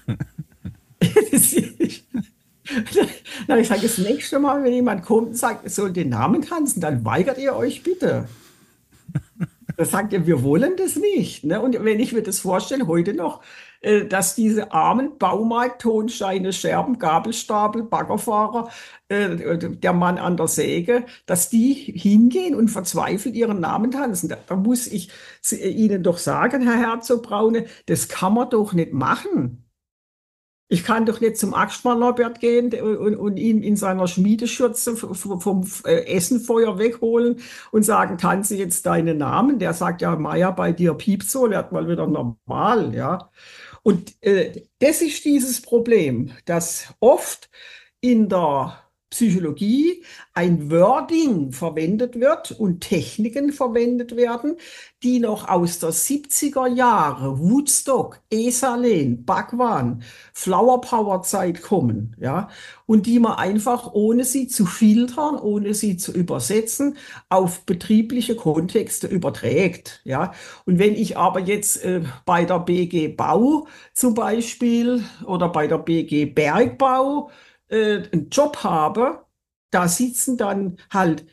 Dann habe ich gesagt, das nächste Mal, wenn jemand kommt und sagt, es soll den Namen tanzen, dann weigert ihr euch bitte. Da sagt ihr, wir wollen das nicht. Ne? Und wenn ich mir das vorstelle, heute noch, dass diese armen Baumarkt, Tonsteine, Scherben, Gabelstapel, Baggerfahrer, der Mann an der Säge, dass die hingehen und verzweifelt ihren Namen tanzen. Da muss ich Ihnen doch sagen, Herr Herzog-Braune, das kann man doch nicht machen. Ich kann doch nicht zum Axtmann-Norbert gehen und ihn in seiner Schmiedeschürze vom Essenfeuer wegholen und sagen, tanze jetzt deinen Namen. Der sagt ja, Maja, bei dir piept's so, werd mal wieder normal, ja. Und das ist dieses Problem, dass oft in der Psychologie ein Wording verwendet wird und Techniken verwendet werden, die noch aus der 70er Jahre, Woodstock, Esalen, Bhagwan, Flower Power Zeit kommen, ja, und die man einfach, ohne sie zu filtern, ohne sie zu übersetzen, auf betriebliche Kontexte überträgt, ja. Und wenn ich aber jetzt bei der BG Bau zum Beispiel oder bei der BG Bergbau einen Job habe, da sitzen dann halt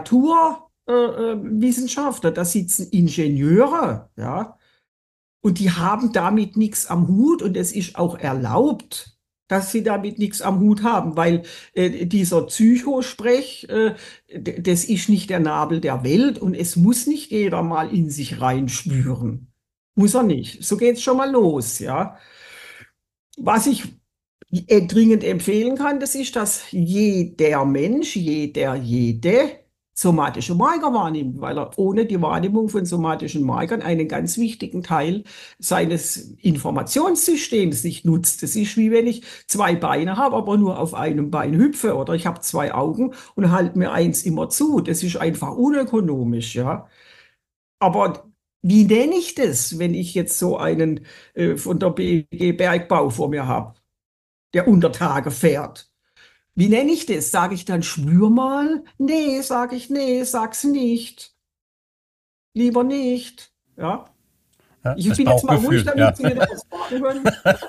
Naturwissenschaftler, da sitzen Ingenieure, ja, und die haben damit nichts am Hut und es ist auch erlaubt, dass sie damit nichts am Hut haben, weil dieser Psychosprech, das ist nicht der Nabel der Welt und es muss nicht jeder mal in sich reinspüren. Muss er nicht. So geht's schon mal los, ja. Was ich dringend empfehlen kann, das ist, dass jeder Mensch, jede somatische Marker wahrnimmt, weil er ohne die Wahrnehmung von somatischen Markern einen ganz wichtigen Teil seines Informationssystems nicht nutzt. Das ist wie wenn ich zwei Beine habe, aber nur auf einem Bein hüpfe, oder ich habe zwei Augen und halte mir eins immer zu. Das ist einfach unökonomisch, ja. Aber wie nenne ich das, wenn ich jetzt so einen von der BG Bergbau vor mir habe, der unter Tage fährt? Wie nenne ich das? Sage ich dann, spür mal? Nee, sage ich, nee, sag's nicht. Lieber nicht. Ja. Ja, Ich das bin jetzt mal ruhig, Bauchgefühl, ja. damit Sie wieder was fragen können.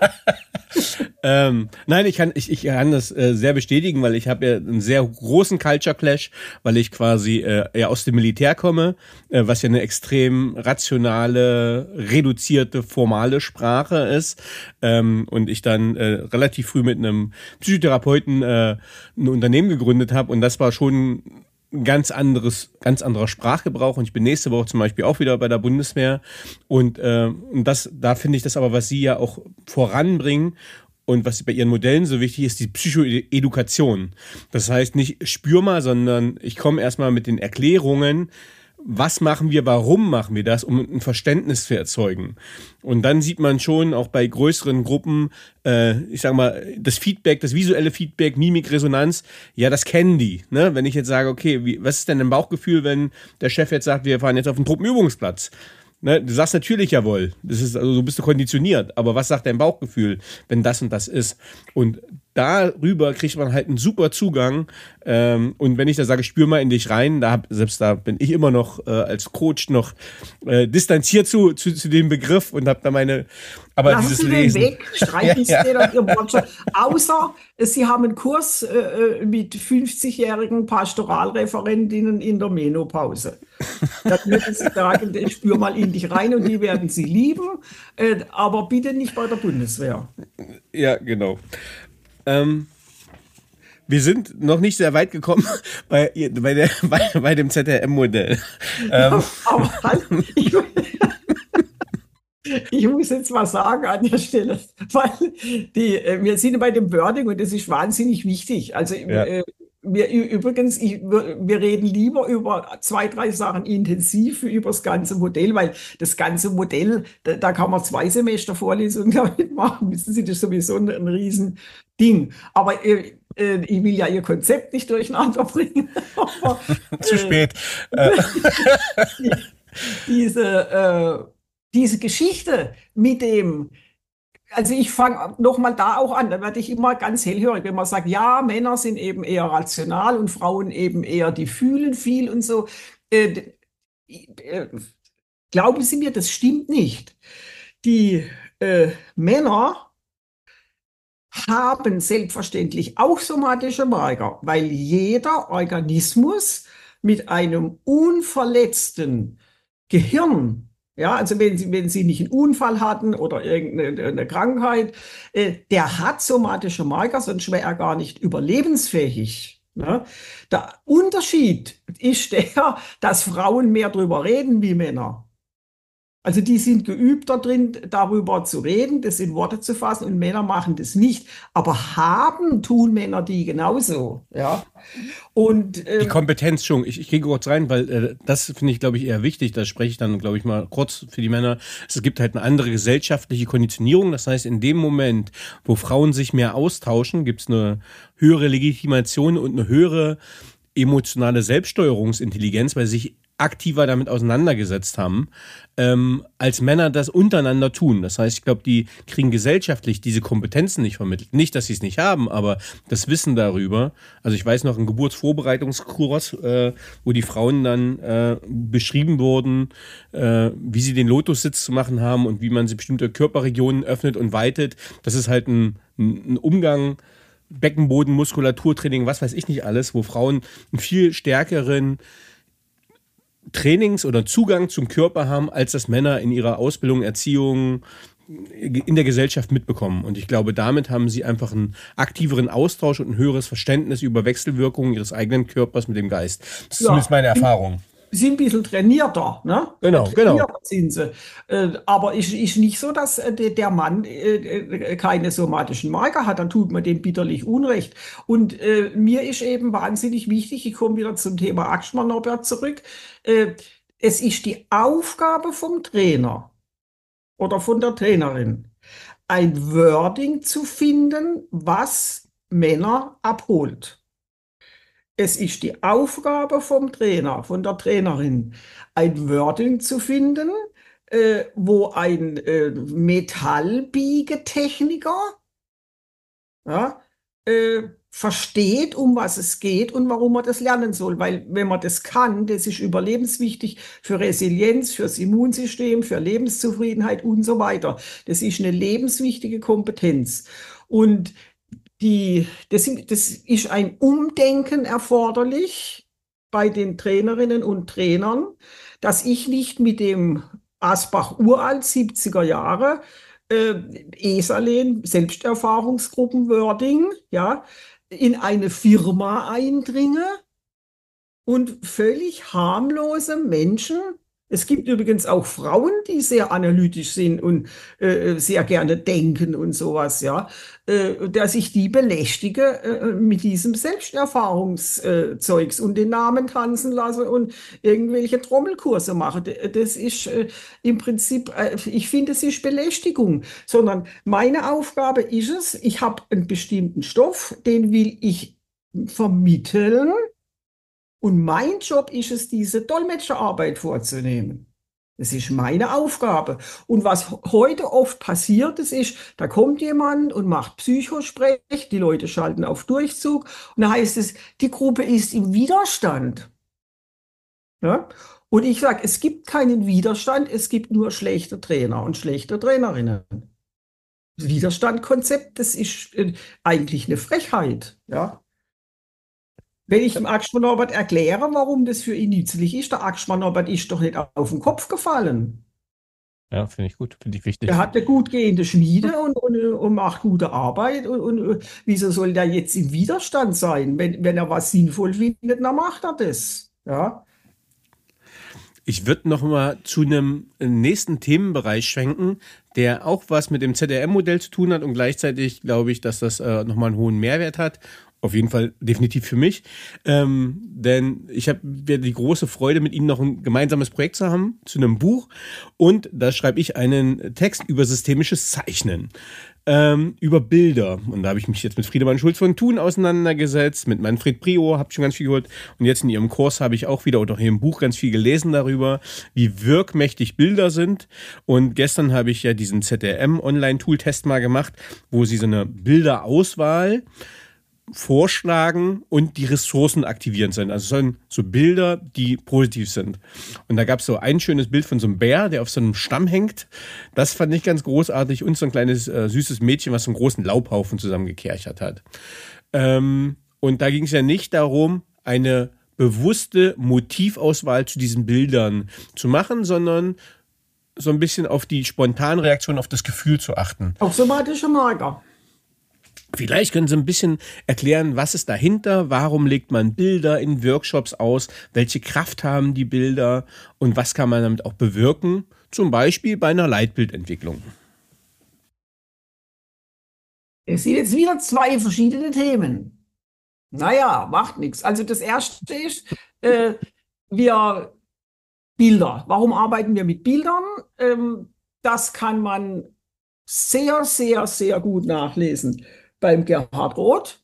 Nein, ich kann das sehr bestätigen, weil ich habe ja einen sehr großen Culture Clash, weil ich quasi ja aus dem Militär komme, was ja eine extrem rationale, reduzierte, formale Sprache ist, und ich dann relativ früh mit einem Psychotherapeuten ein Unternehmen gegründet habe, und das war schon ein ganz anderer Sprachgebrauch, und ich bin nächste Woche zum Beispiel auch wieder bei der Bundeswehr, und da finde ich das aber, was Sie ja auch voranbringen und was bei Ihren Modellen so wichtig ist, die Psychoedukation. Das heißt nicht spür mal, sondern ich komme erstmal mit den Erklärungen, was machen wir, warum machen wir das, um ein Verständnis zu erzeugen. Und dann sieht man schon auch bei größeren Gruppen, ich sag mal, das Feedback, das visuelle Feedback, Mimik, Resonanz, ja, das kennen die. Ne? Wenn ich jetzt sage, okay, was ist denn ein Bauchgefühl, wenn der Chef jetzt sagt, wir fahren jetzt auf den Truppenübungsplatz? Ne, du sagst natürlich jawohl, das ist, also so bist du konditioniert, aber was sagt dein Bauchgefühl, wenn das und das ist? Und darüber kriegt man halt einen super Zugang, und wenn ich da sage, spür mal in dich rein, selbst da bin ich immer noch als Coach noch distanziert zu dem Begriff und habe da aber Lassen dieses Sie den Lesen. weg, streichen Sie den auf Ihr Wortschatz. Außer Sie haben einen Kurs mit 50-jährigen Pastoralreferentinnen in der Menopause. Dann würden Sie sagen, spür mal in dich rein und die werden Sie lieben, aber bitte nicht bei der Bundeswehr. Ja, genau. Wir sind noch nicht sehr weit gekommen bei dem ZRM-Modell. Aber halt, ich muss jetzt was sagen an der Stelle, weil wir sind bei dem Wording und das ist wahnsinnig wichtig. Also Ja. wir reden lieber über 2, 3 Sachen intensiv wie über das ganze Modell, weil das ganze Modell, da kann man 2 Semester Vorlesungen damit machen. Wissen Sie, das ist sowieso ein Riesending. Aber ich will ja Ihr Konzept nicht durcheinander bringen. Aber, Zu spät. diese Geschichte mit dem Also ich fange nochmal da auch an, da werde ich immer ganz hellhörig, wenn man sagt, ja, Männer sind eben eher rational und Frauen eben eher, die fühlen viel und so. Äh, äh, Glauben Sie mir, das stimmt nicht. Die Männer haben selbstverständlich auch somatische Marker, weil jeder Organismus mit einem unverletzten Gehirn, ja, also wenn Sie nicht einen Unfall hatten oder irgendeine Krankheit, der hat somatische Marker, sonst wäre er gar nicht überlebensfähig. Ne? Der Unterschied ist der, dass Frauen mehr drüber reden wie Männer. Also die sind geübt darin, darüber zu reden, das in Worte zu fassen und Männer machen das nicht. Aber haben tun Männer die genauso. Ja. Und Die Kompetenz schon. Ich gehe kurz rein, weil das finde ich, glaube ich, eher wichtig. Da spreche ich dann, glaube ich, mal kurz für die Männer. Es gibt halt eine andere gesellschaftliche Konditionierung. Das heißt, in dem Moment, wo Frauen sich mehr austauschen, gibt es eine höhere Legitimation und eine höhere emotionale Selbststeuerungsintelligenz, weil sie sich aktiver damit auseinandergesetzt haben, als Männer das untereinander tun. Das heißt, ich glaube, die kriegen gesellschaftlich diese Kompetenzen nicht vermittelt. Nicht, dass sie es nicht haben, aber das Wissen darüber. Also ich weiß noch, ein Geburtsvorbereitungskurs, wo die Frauen dann beschrieben wurden, wie sie den Lotussitz zu machen haben und wie man sie bestimmte Körperregionen öffnet und weitet. Das ist halt ein Umgang, Beckenboden, Muskulaturtraining, was weiß ich nicht alles, wo Frauen einen viel stärkeren Trainings- oder Zugang zum Körper haben, als das Männer in ihrer Ausbildung, Erziehung, in der Gesellschaft mitbekommen. Und ich glaube, damit haben sie einfach einen aktiveren Austausch und ein höheres Verständnis über Wechselwirkungen ihres eigenen Körpers mit dem Geist. Das ist zumindest meine Erfahrung. Sind ein bisschen trainierter, ne? Genau. Trainierter sind sie. Aber ist nicht so, dass der Mann keine somatischen Marker hat, dann tut man dem bitterlich Unrecht. Und mir ist eben wahnsinnig wichtig, ich komme wieder zum Thema Axtmann Norbert zurück, es ist die Aufgabe vom Trainer oder von der Trainerin, ein Wording zu finden, was Männer abholt. Es ist die Aufgabe vom Trainer, von der Trainerin, ein Wording zu finden, wo ein Metallbiegetechniker ja, versteht, um was es geht und warum man das lernen soll. Weil wenn man das kann, das ist überlebenswichtig für Resilienz, fürs Immunsystem, für Lebenszufriedenheit und so weiter. Das ist eine lebenswichtige Kompetenz. Und das ist ein Umdenken erforderlich bei den Trainerinnen und Trainern, dass ich nicht mit dem Asbach uralt 70er Jahre ESALEN, Selbsterfahrungsgruppen-Wording, ja, in eine Firma eindringe und völlig harmlose Menschen. Es gibt übrigens auch Frauen, die sehr analytisch sind und sehr gerne denken und sowas, ja, dass ich die belästige mit diesem Selbsterfahrungszeugs und den Namen tanzen lasse und irgendwelche Trommelkurse mache. Das ist im Prinzip, ich finde, es ist Belästigung, sondern meine Aufgabe ist es, ich habe einen bestimmten Stoff, den will ich vermitteln. Und mein Job ist es, diese Dolmetscherarbeit vorzunehmen. Das ist meine Aufgabe. Und was heute oft passiert ist, da kommt jemand und macht Psychosprech, die Leute schalten auf Durchzug und da heißt es, die Gruppe ist im Widerstand. Ja? Und ich sage, es gibt keinen Widerstand, es gibt nur schlechte Trainer und schlechte Trainerinnen. Das Widerstandkonzept, das ist eigentlich eine Frechheit, ja. Wenn ich dem Axtmann Norbert erkläre, warum das für ihn nützlich ist, der Axtmann Norbert ist doch nicht auf den Kopf gefallen. Ja, finde ich gut, finde ich wichtig. Er hat eine gut gehende Schmiede und macht gute Arbeit. Und wieso soll der jetzt im Widerstand sein? Wenn er was sinnvoll findet, dann macht er das. Ja. Ich würde noch mal zu einem nächsten Themenbereich schwenken, der auch was mit dem ZRM-Modell zu tun hat und gleichzeitig glaube ich, dass das noch mal einen hohen Mehrwert hat. Auf jeden Fall definitiv für mich, denn ich werde die große Freude, mit Ihnen noch ein gemeinsames Projekt zu haben, zu einem Buch, und da schreibe ich einen Text über systemisches Zeichnen. über Bilder. Und da habe ich mich jetzt mit Friedemann Schulz von Thun auseinandergesetzt, mit Manfred Prior, habe schon ganz viel gehört. Und jetzt in ihrem Kurs habe ich auch wieder, oder hier im Buch ganz viel gelesen darüber, wie wirkmächtig Bilder sind. Und gestern habe ich ja diesen ZRM-Online-Tool-Test mal gemacht, wo sie so eine Bilderauswahl vorschlagen und die Ressourcen aktivieren sollen. Also es sollen so Bilder, die positiv sind. Und da gab es so ein schönes Bild von so einem Bär, der auf so einem Stamm hängt. Das fand ich ganz großartig. Und so ein kleines süßes Mädchen, was so einen großen Laubhaufen zusammengekerchert hat. Und da ging es ja nicht darum, eine bewusste Motivauswahl zu diesen Bildern zu machen, sondern so ein bisschen auf die spontane Reaktion, auf das Gefühl zu achten. Auf somatische Marker. Vielleicht können Sie ein bisschen erklären, was ist dahinter, warum legt man Bilder in Workshops aus, welche Kraft haben die Bilder und was kann man damit auch bewirken, zum Beispiel bei einer Leitbildentwicklung. Es sind jetzt wieder zwei verschiedene Themen. Naja, macht nichts. Also das erste ist, wir Bilder. Warum arbeiten wir mit Bildern? Das kann man sehr, sehr, sehr gut nachlesen beim Gerhard Roth.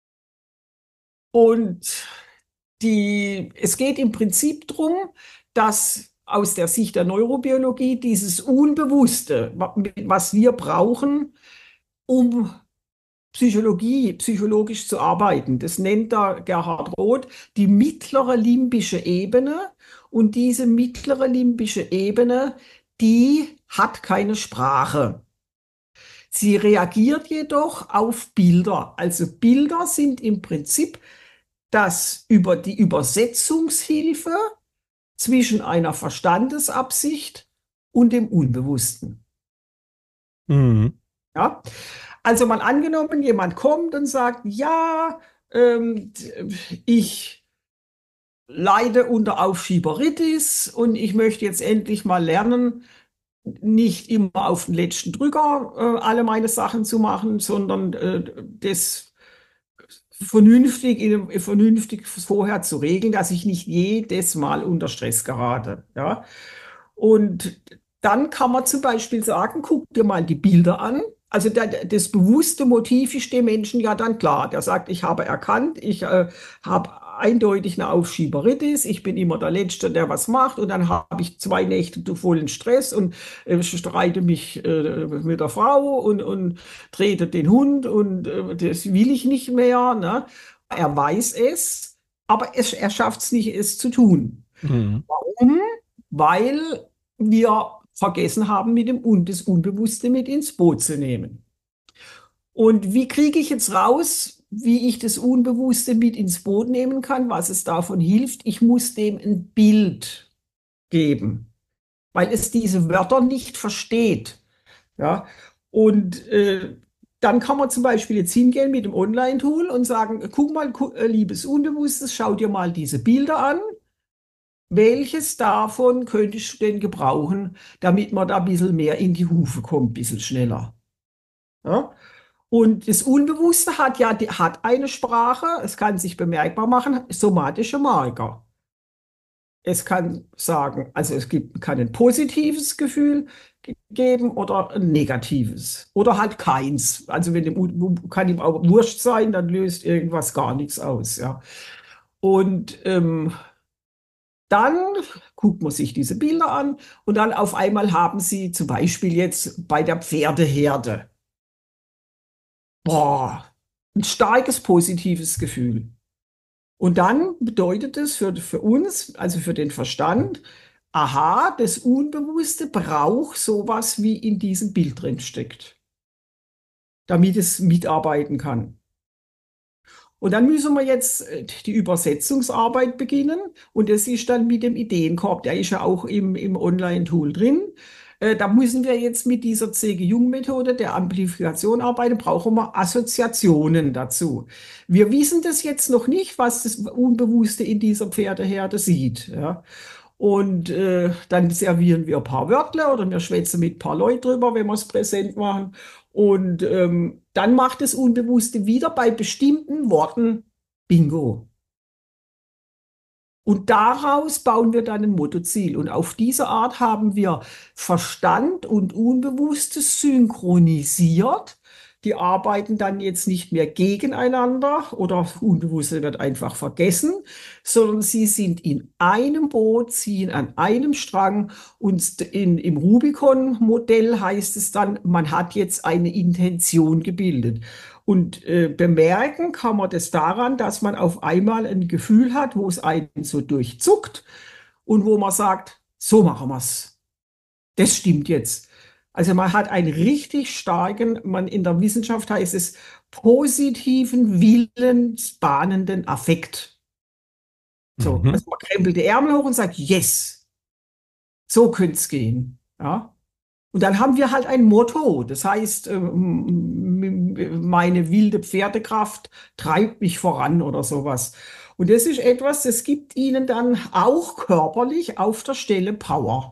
Und es geht im Prinzip darum, dass aus der Sicht der Neurobiologie dieses Unbewusste, was wir brauchen, um psychologisch zu arbeiten. Das nennt der Gerhard Roth die mittlere limbische Ebene. Und diese mittlere limbische Ebene, die hat keine Sprache. Sie reagiert jedoch auf Bilder. Also Bilder sind im Prinzip die Übersetzungshilfe zwischen einer Verstandesabsicht und dem Unbewussten. Mhm. Ja? Also mal angenommen, jemand kommt und sagt, ja, ich leide unter Aufschieberitis und ich möchte jetzt endlich mal lernen, nicht immer auf den letzten Drücker alle meine Sachen zu machen, sondern das vernünftig vorher zu regeln, dass ich nicht jedes Mal unter Stress gerate. Ja? Und dann kann man zum Beispiel sagen, guck dir mal die Bilder an. Also das bewusste Motiv ist dem Menschen ja dann klar. Der sagt, ich habe erkannt, ich habe eindeutig eine Aufschieberitis, ich bin immer der Letzte, der was macht und dann habe ich 2 Nächte vollen Stress und streite mich mit der Frau und trete den Hund und das will ich nicht mehr. Ne? Er weiß es, aber er schafft es nicht, es zu tun. Mhm. Warum? Weil wir vergessen haben, das Unbewusste mit ins Boot zu nehmen. Und wie kriege ich jetzt raus, wie ich das Unbewusste mit ins Boot nehmen kann, was es davon hilft? Ich muss dem ein Bild geben, weil es diese Wörter nicht versteht. Ja? Und dann kann man zum Beispiel jetzt hingehen mit dem Online-Tool und sagen, guck mal, liebes Unbewusstes, schau dir mal diese Bilder an. Welches davon könntest du denn gebrauchen, damit man da ein bisschen mehr in die Hufe kommt, ein bisschen schneller? Ja? Und das Unbewusste hat eine Sprache, es kann sich bemerkbar machen, somatische Marker. Es kann sagen, also kann ein positives Gefühl geben oder ein negatives oder halt keins. Also kann ihm auch wurscht sein, dann löst irgendwas gar nichts aus. Ja. Und dann guckt man sich diese Bilder an und dann auf einmal haben Sie zum Beispiel jetzt bei der Pferdeherde ein starkes positives Gefühl. Und dann bedeutet es für uns, also für den Verstand, aha, das Unbewusste braucht sowas, wie in diesem Bild drin steckt, damit es mitarbeiten kann. Und dann müssen wir jetzt die Übersetzungsarbeit beginnen. Und das ist dann mit dem Ideenkorb, der ist ja auch im Online-Tool drin. Da müssen wir jetzt mit dieser C.G. Jung-Methode der Amplifikation arbeiten, brauchen wir Assoziationen dazu. Wir wissen das jetzt noch nicht, was das Unbewusste in dieser Pferdeherde sieht. Ja. Und dann servieren wir ein paar Wörter oder wir schwätzen mit ein paar Leuten drüber, wenn wir es präsent machen. Und dann macht das Unbewusste wieder bei bestimmten Worten Bingo. Und daraus bauen wir dann ein Mottoziel. Und auf diese Art haben wir Verstand und Unbewusstes synchronisiert, die arbeiten dann jetzt nicht mehr gegeneinander oder Unbewusste wird einfach vergessen, sondern sie sind in einem Boot, ziehen an einem Strang und im Rubicon-Modell heißt es dann, man hat jetzt eine Intention gebildet. Und bemerken kann man das daran, dass man auf einmal ein Gefühl hat, wo es einen so durchzuckt und wo man sagt, so machen wir's. Das stimmt jetzt. Also man hat einen richtig starken, man in der Wissenschaft heißt es, positiven, willensbahnenden Affekt. So, Mhm. also man krempelt die Ärmel hoch und sagt, yes, so könnte es gehen. Ja? Und dann haben wir halt ein Motto. Das heißt, meine wilde Pferdekraft treibt mich voran oder sowas. Und das ist etwas, das gibt ihnen dann auch körperlich auf der Stelle Power.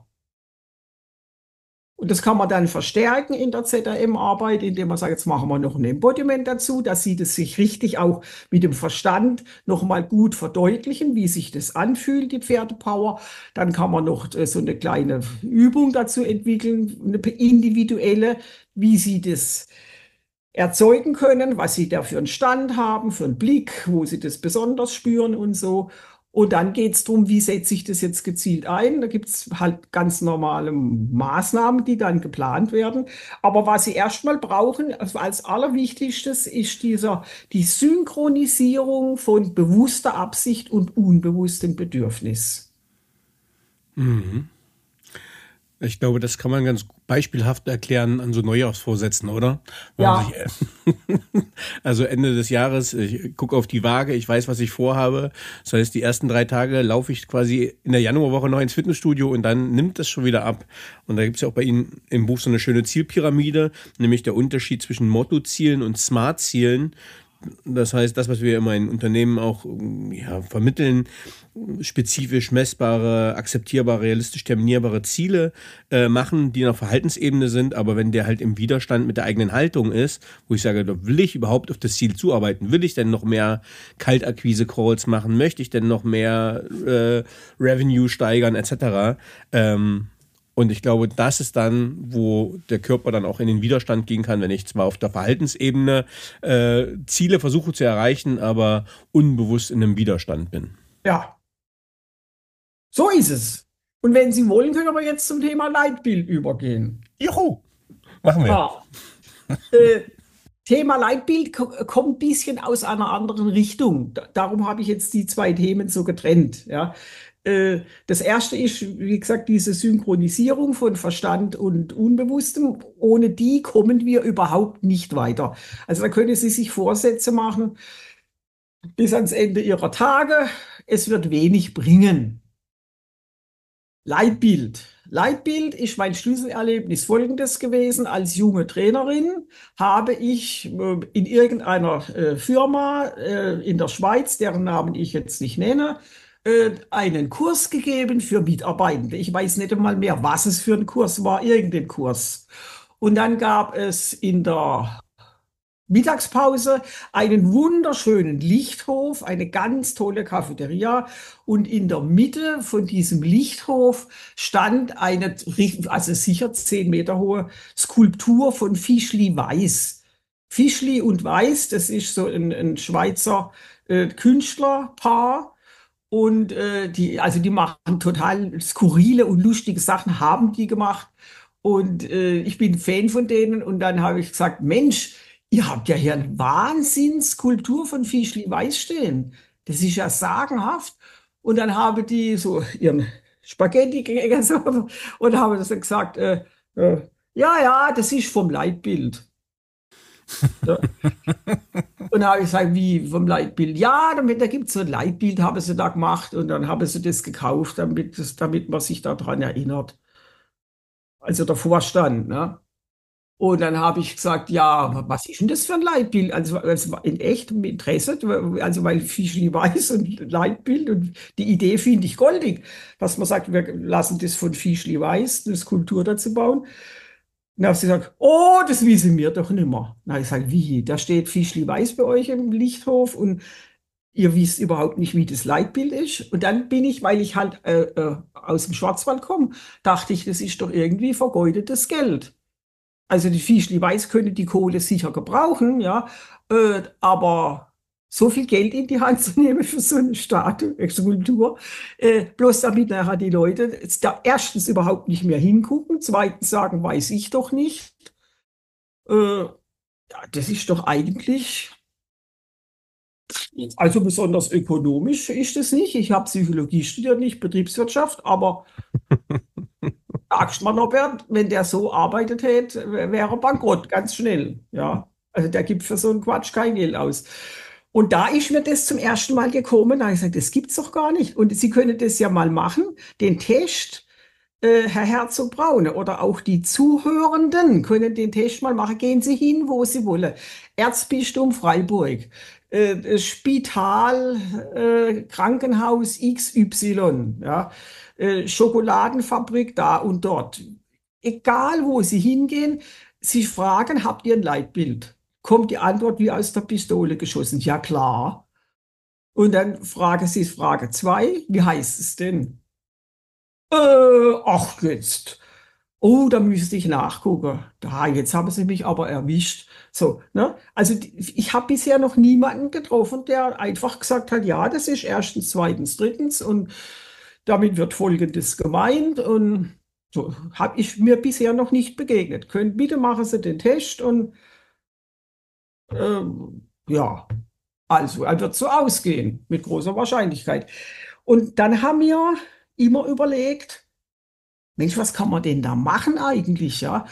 Und das kann man dann verstärken in der ZRM-Arbeit, indem man sagt, jetzt machen wir noch ein Embodiment dazu. Da sieht es sich richtig auch mit dem Verstand nochmal gut verdeutlichen, wie sich das anfühlt, die Pferdepower. Dann kann man noch so eine kleine Übung dazu entwickeln, eine individuelle, wie sie das erzeugen können, was sie da für einen Stand haben, für einen Blick, wo sie das besonders spüren und so. Und dann geht es darum, wie setze ich das jetzt gezielt ein. Da gibt es halt ganz normale Maßnahmen, die dann geplant werden. Aber was Sie erstmal brauchen, also als allerwichtigstes, ist die Synchronisierung von bewusster Absicht und unbewusstem Bedürfnis. Mhm. Ich glaube, das kann man ganz beispielhaft erklären an so Neujahrsvorsätzen, oder? Wenn man sich, Ja, also Ende des Jahres, ich gucke auf die Waage, ich weiß, was ich vorhabe. Das heißt, die ersten 3 Tage laufe ich quasi in der Januarwoche noch ins Fitnessstudio und dann nimmt das schon wieder ab. Und da gibt es ja auch bei Ihnen im Buch so eine schöne Zielpyramide, nämlich der Unterschied zwischen Mottozielen und Smart-Zielen. Das heißt, das, was wir immer in Unternehmen auch ja, vermitteln, spezifisch messbare, akzeptierbare, realistisch terminierbare Ziele machen, die auf Verhaltensebene sind, aber wenn der halt im Widerstand mit der eigenen Haltung ist, wo ich sage, da will ich überhaupt auf das Ziel zuarbeiten, will ich denn noch mehr Kaltakquise-Calls machen, möchte ich denn noch mehr Revenue steigern, etc., und ich glaube, das ist dann, wo der Körper dann auch in den Widerstand gehen kann, wenn ich zwar auf der Verhaltensebene Ziele versuche zu erreichen, aber unbewusst in einem Widerstand bin. ja, so ist es. Und wenn Sie wollen, können wir jetzt zum Thema Leitbild übergehen. Juhu, machen wir. Ja. Äh, Thema Leitbild kommt ein bisschen aus einer anderen Richtung. Darum habe ich jetzt die zwei Themen so getrennt. Ja. Das erste ist, wie gesagt, diese Synchronisierung von Verstand und Unbewusstem. Ohne die kommen wir überhaupt nicht weiter. Also da können Sie sich Vorsätze machen bis ans Ende Ihrer Tage. Es wird wenig bringen. Leitbild. Leitbild ist mein Schlüsselerlebnis folgendes gewesen. Als junge Trainerin habe ich in irgendeiner Firma in der Schweiz, deren Namen ich jetzt nicht nenne, einen Kurs gegeben für Mitarbeitende. Ich weiß nicht einmal mehr, was es für ein Kurs war, irgendein Kurs. Und dann gab es in der Mittagspause einen wunderschönen Lichthof, eine ganz tolle Cafeteria und in der Mitte von diesem Lichthof stand eine, also sicher 10 Meter hohe Skulptur von Fischli Weiß. Fischli und Weiß, das ist so ein Schweizer Künstlerpaar und die machen total skurrile und lustige Sachen, haben die gemacht und ich bin Fan von denen und dann habe ich gesagt, Mensch, ihr habt ja hier eine Wahnsinnskultur von Fischli Weiß stehen. Das ist ja sagenhaft. Und dann haben die so ihren Spaghetti gegessen und haben das dann gesagt, ja, ja, das ist vom Leitbild. Ja. Und dann habe ich gesagt, wie vom Leitbild? Ja, da gibt es so ein Leitbild, haben sie da gemacht und dann haben sie das gekauft, damit man sich daran erinnert. Also der Vorstand, ne? Und dann habe ich gesagt, ja, was ist denn das für ein Leitbild? Also in echtem Interesse, also weil Fischli weiß und Leitbild und die Idee finde ich goldig, dass man sagt, wir lassen das von Fischli Weiß, eine Skulptur dazu bauen. Und dann hat sie gesagt, oh, das wissen wir doch nicht mehr. Na, ich sage, wie? Da steht Fischli Weiß bei euch im Lichthof und ihr wisst überhaupt nicht, wie das Leitbild ist. Und dann bin ich, weil ich halt aus dem Schwarzwald komme, dachte ich, das ist doch irgendwie vergeudetes Geld. Also die Fischli weiß, können die Kohle sicher gebrauchen, ja, aber so viel Geld in die Hand zu nehmen für so eine Statue, Skulptur, bloß damit nachher die Leute da erstens überhaupt nicht mehr hingucken, zweitens sagen, weiß ich doch nicht. Ja, das ist doch eigentlich, also besonders ökonomisch ist es nicht. Ich habe Psychologie studiert, nicht Betriebswirtschaft, aber sagst man, ob wenn der so arbeitet hätte, wäre er bankrott, ganz schnell. Ja, also der gibt für so einen Quatsch kein Geld aus. Und da ist mir das zum ersten Mal gekommen, da habe ich gesagt, das gibt's doch gar nicht. Und Sie können das ja mal machen, den Test, Herr Herzog-Braune, oder auch die Zuhörenden können den Test mal machen. Gehen Sie hin, wo Sie wollen. Erzbistum Freiburg, Spital, Krankenhaus XY, ja, Schokoladenfabrik da und dort. Egal, wo Sie hingehen, Sie fragen, habt ihr ein Leitbild? Kommt die Antwort wie aus der Pistole geschossen. Ja, klar. Und dann fragen Sie Frage 2, wie heißt es denn? Ach, jetzt. Oh, da müsste ich nachgucken. Da, jetzt haben Sie mich aber erwischt. So, ne? Also ich habe bisher noch niemanden getroffen, der einfach gesagt hat, ja, das ist erstens, zweitens, drittens und damit wird Folgendes gemeint und so habe ich mir bisher noch nicht begegnet. Können, bitte machen Sie den Test und ja, also er wird so ausgehen mit großer Wahrscheinlichkeit. Und dann haben wir immer überlegt, Mensch, was kann man denn da machen eigentlich, ja?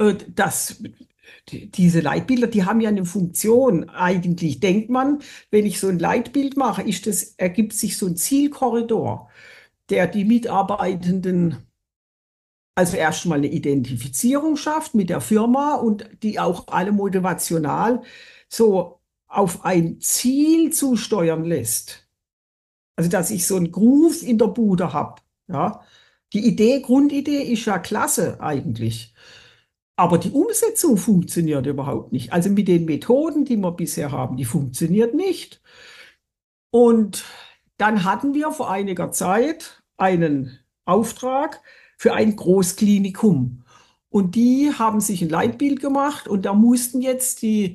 Diese Leitbilder, die haben ja eine Funktion. Eigentlich denkt man, wenn ich so ein Leitbild mache, ergibt sich so ein Zielkorridor, der die Mitarbeitenden also erstmal eine Identifizierung schafft mit der Firma und die auch alle motivational so auf ein Ziel zusteuern lässt. Also dass ich so einen Groove in der Bude habe, ja. Die Grundidee ist ja klasse eigentlich. Aber die Umsetzung funktioniert überhaupt nicht. Also mit den Methoden, die wir bisher haben, die funktioniert nicht. Und dann hatten wir vor einiger Zeit einen Auftrag für ein Großklinikum. Und die haben sich ein Leitbild gemacht und da mussten jetzt die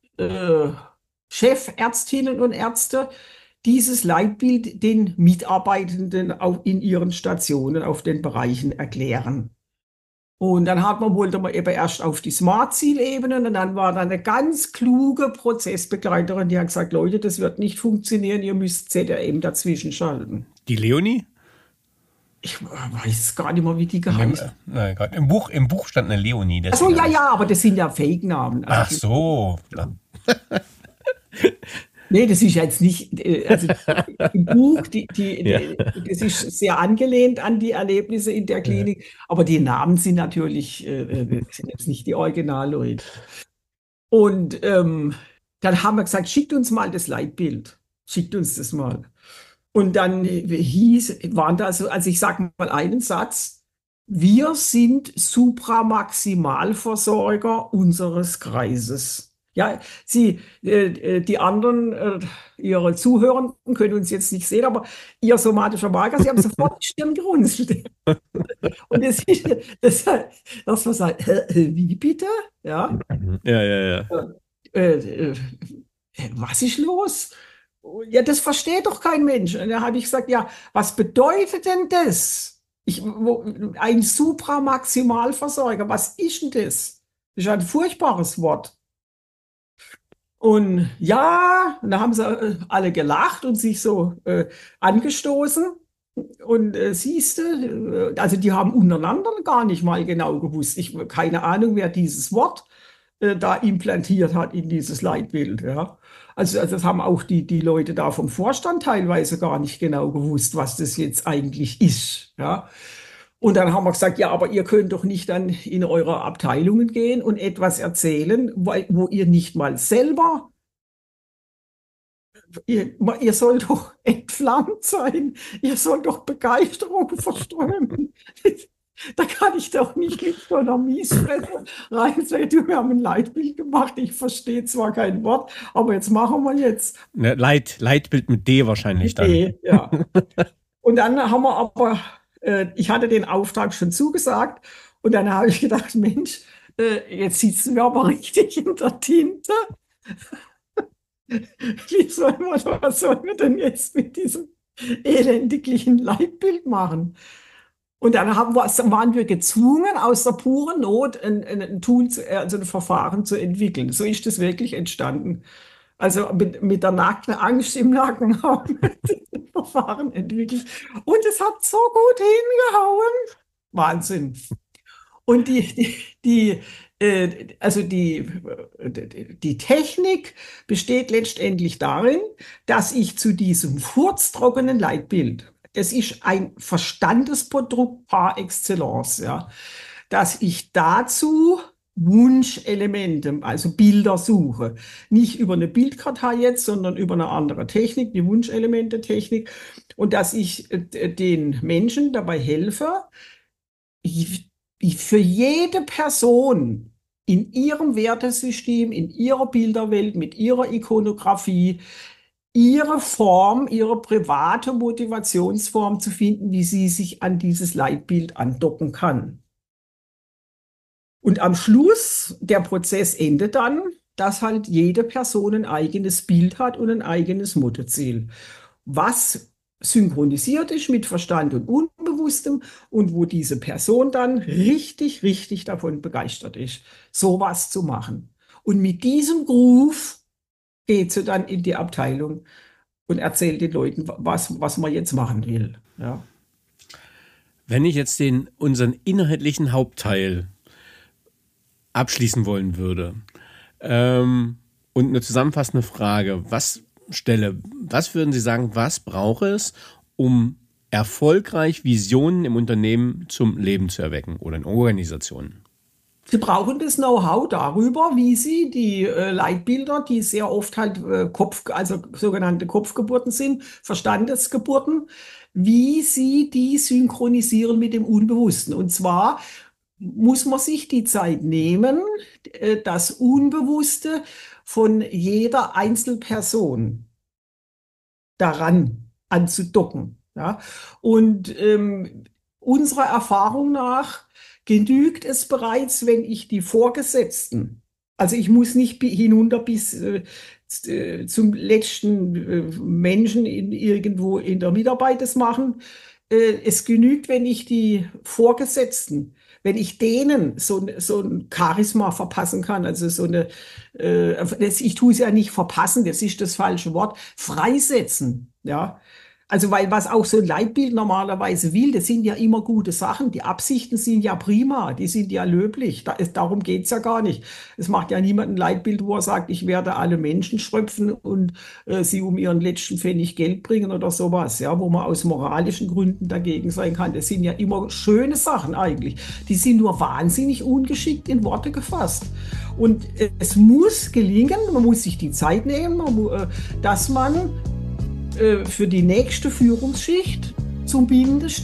Chefärztinnen und Ärzte dieses Leitbild den Mitarbeitenden in ihren Stationen auf den Bereichen erklären. Und dann wollte man eben erst auf die Smart-Zielebene und dann war da eine ganz kluge Prozessbegleiterin, die hat gesagt, Leute, das wird nicht funktionieren, ihr müsst ZRM dazwischen schalten. Die Leonie? Ich weiß gar nicht mehr, wie die geheißen. Nein, gerade im Buch stand eine Leonie. Achso, ja, aber das sind ja Fake-Namen. Ach so. Nee, das ist jetzt nicht, also im Buch, das ist sehr angelehnt an die Erlebnisse in der Klinik, aber die Namen sind natürlich sind jetzt nicht die Originalleute. Und dann haben wir gesagt, schickt uns mal das Leitbild, schickt uns das mal. Und dann waren da so, also ich sage mal einen Satz, wir sind Supramaximalversorger unseres Kreises. Ja, die anderen, Ihre Zuhörenden können uns jetzt nicht sehen, aber Ihr somatischer Mager, Sie haben sofort die Stirn gerunzelt. Und das man sagt, wie bitte? Ja. Ja. Was ist los? Ja, das versteht doch kein Mensch. Und da habe ich gesagt, ja, was bedeutet denn das? Ein Supramaximalversorger, was ist denn das? Das ist ein furchtbares Wort. Und ja, und da haben sie alle gelacht und sich so angestoßen. Und siehste, also die haben untereinander gar nicht mal genau gewusst. Keine Ahnung, wer dieses Wort da implantiert hat in dieses Leitbild. Ja. Also das haben auch die Leute da vom Vorstand teilweise gar nicht genau gewusst, was das jetzt eigentlich ist. Ja. Und dann haben wir gesagt, ja, aber ihr könnt doch nicht dann in eure Abteilungen gehen und etwas erzählen, wo ihr nicht mal selber, ihr sollt doch entflammt sein, ihr sollt doch Begeisterung verströmen. Da kann ich doch nicht mit so einer Miesfresse rein sagen, du, wir haben ein Leitbild gemacht, ich verstehe zwar kein Wort, aber jetzt machen wir jetzt. Leitbild mit D wahrscheinlich dann. D, ja. Und dann haben wir aber, ich hatte den Auftrag schon zugesagt und dann habe ich gedacht, Mensch, Jetzt sitzen wir aber richtig in der Tinte. Was sollen wir denn jetzt mit diesem elendiglichen Leitbild machen? Und dann waren wir gezwungen, aus der puren Not ein Tool, also ein Verfahren zu entwickeln. So ist das wirklich entstanden. Also mit der nackten Angst im Nacken haben wir das Verfahren entwickelt. Und es hat so gut hingehauen. Wahnsinn. Und die Technik besteht letztendlich darin, dass ich zu diesem furztrockenen Leitbild, das ist ein Verstandesprodukt par excellence, ja, dass ich dazu Wunschelemente, also Bilder suche. Nicht über eine Bildkartei jetzt, sondern über eine andere Technik, die Wunschelemente-Technik. Und dass ich den Menschen dabei helfe, für jede Person in ihrem Wertesystem, in ihrer Bilderwelt, mit ihrer Ikonografie, ihre Form, ihre private Motivationsform zu finden, wie sie sich an dieses Leitbild andocken kann. Und am Schluss, der Prozess endet dann, dass halt jede Person ein eigenes Bild hat und ein eigenes Mutterziel. Was synchronisiert ist mit Verstand und Unbewusstem und wo diese Person dann richtig, richtig davon begeistert ist, sowas zu machen. Und mit diesem Groove geht sie dann in die Abteilung und erzählt den Leuten, was man jetzt machen will. Ja. Wenn ich jetzt unseren inhaltlichen Hauptteil abschließen wollen würde und eine zusammenfassende Frage stelle, was würden Sie sagen, was braucht es, um erfolgreich Visionen im Unternehmen zum Leben zu erwecken oder in Organisationen? Sie brauchen das Know-how darüber, wie Sie die Leitbilder, die sehr oft halt also sogenannte Kopfgeburten sind, Verstandesgeburten, wie Sie die synchronisieren mit dem Unbewussten. Und zwar muss man sich die Zeit nehmen, das Unbewusste von jeder Einzelperson daran anzudocken. Ja? Und unserer Erfahrung nach genügt es bereits, wenn ich die Vorgesetzten, also ich muss nicht hinunter bis zum letzten Menschen irgendwo in der Mitarbeit das machen. Es genügt, wenn ich die Vorgesetzten, wenn ich denen so ein Charisma verpassen kann, also ich tue es ja nicht verpassen, das ist das falsche Wort, freisetzen, ja. Also weil was auch so ein Leitbild normalerweise will, das sind ja immer gute Sachen. Die Absichten sind ja prima, die sind ja löblich. Darum geht's ja gar nicht. Es macht ja niemand ein Leitbild, wo er sagt, ich werde alle Menschen schröpfen und sie um ihren letzten Pfennig Geld bringen oder sowas, ja, wo man aus moralischen Gründen dagegen sein kann. Das sind ja immer schöne Sachen eigentlich. Die sind nur wahnsinnig ungeschickt in Worte gefasst. Und es muss gelingen, man muss sich die Zeit nehmen, dass man für die nächste Führungsschicht zumindest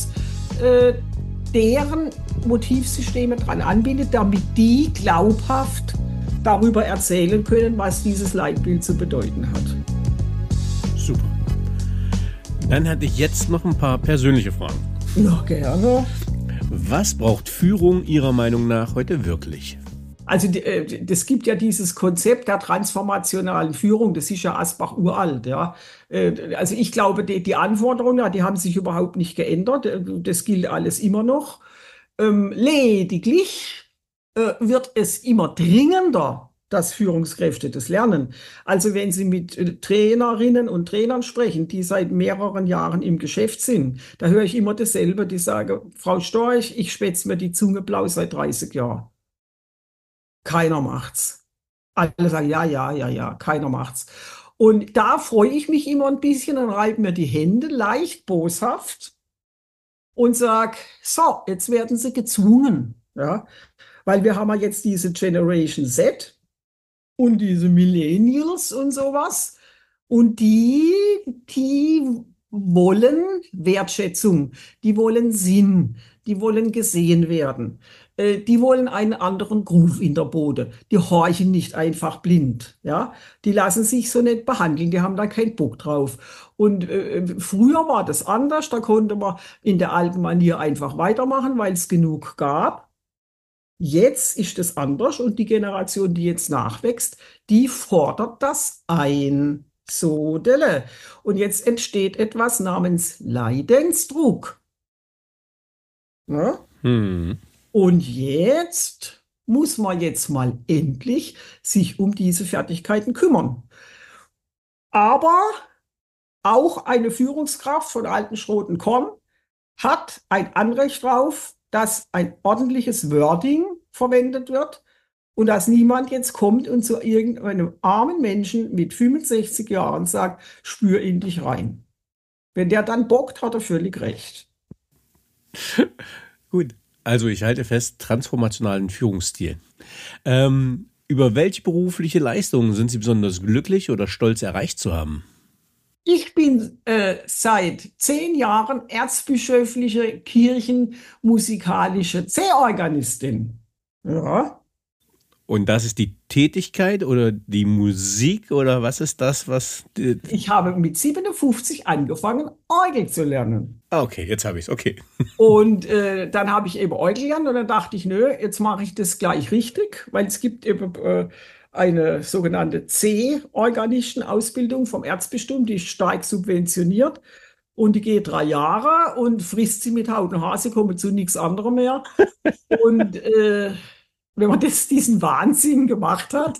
deren Motivsysteme dran anbindet, damit die glaubhaft darüber erzählen können, was dieses Leitbild zu bedeuten hat. Super. Dann hatte ich jetzt noch ein paar persönliche Fragen. Ja, gerne. Was braucht Führung Ihrer Meinung nach heute wirklich? Also das gibt ja dieses Konzept der transformationalen Führung, das ist ja Asbach uralt, ja. Also ich glaube, die Anforderungen, ja, die haben sich überhaupt nicht geändert. Das gilt alles immer noch. Lediglich wird es immer dringender, dass Führungskräfte das lernen. Also wenn Sie mit Trainerinnen und Trainern sprechen, die seit mehreren Jahren im Geschäft sind, da höre ich immer dasselbe, die sagen, Frau Storch, ich schwätze mir die Zunge blau seit 30 Jahren. Keiner macht's. Alle sagen, ja, keiner macht's. Und da freue ich mich immer ein bisschen und reibe mir die Hände leicht boshaft und sag, so, jetzt werden sie gezwungen, ja, weil wir haben ja jetzt diese Generation Z und diese Millennials und sowas und die wollen Wertschätzung, die wollen Sinn, die wollen gesehen werden. Die wollen einen anderen Groove in der Bude. Die horchen nicht einfach blind. Ja? Die lassen sich so nicht behandeln. Die haben da keinen Bock drauf. Und früher war das anders. Da konnte man in der alten Manier einfach weitermachen, weil es genug gab. Jetzt ist es anders und die Generation, die jetzt nachwächst, die fordert das ein. So, Delle. Und jetzt entsteht etwas namens Leidensdruck. Ne? Hm. Und jetzt muss man jetzt mal endlich sich um diese Fertigkeiten kümmern. Aber auch eine Führungskraft von alten Schrot und Korn hat ein Anrecht darauf, dass ein ordentliches Wording verwendet wird und dass niemand jetzt kommt und zu irgendeinem armen Menschen mit 65 Jahren sagt, spür in dich rein. Wenn der dann bockt, hat er völlig recht. Gut. Also ich halte fest, transformationalen Führungsstil. Über welche berufliche Leistungen sind Sie besonders glücklich oder stolz erreicht zu haben? Ich bin seit 10 Jahren erzbischöfliche kirchenmusikalische C-Organistin. Ja. Und das ist die Tätigkeit oder die Musik oder was ist das, was... Ich habe mit 57 angefangen, Orgel zu lernen. Okay, jetzt habe ich es, okay. Und dann habe ich eben Orgel gelernt und dann dachte ich, nö, jetzt mache ich das gleich richtig, weil es gibt eben eine sogenannte C-Organisten-Ausbildung vom Erzbistum, die ist stark subventioniert und die geht 3 Jahre und frisst sie mit Haut und Haar, sie kommen zu nichts anderem mehr. Und wenn man diesen Wahnsinn gemacht hat,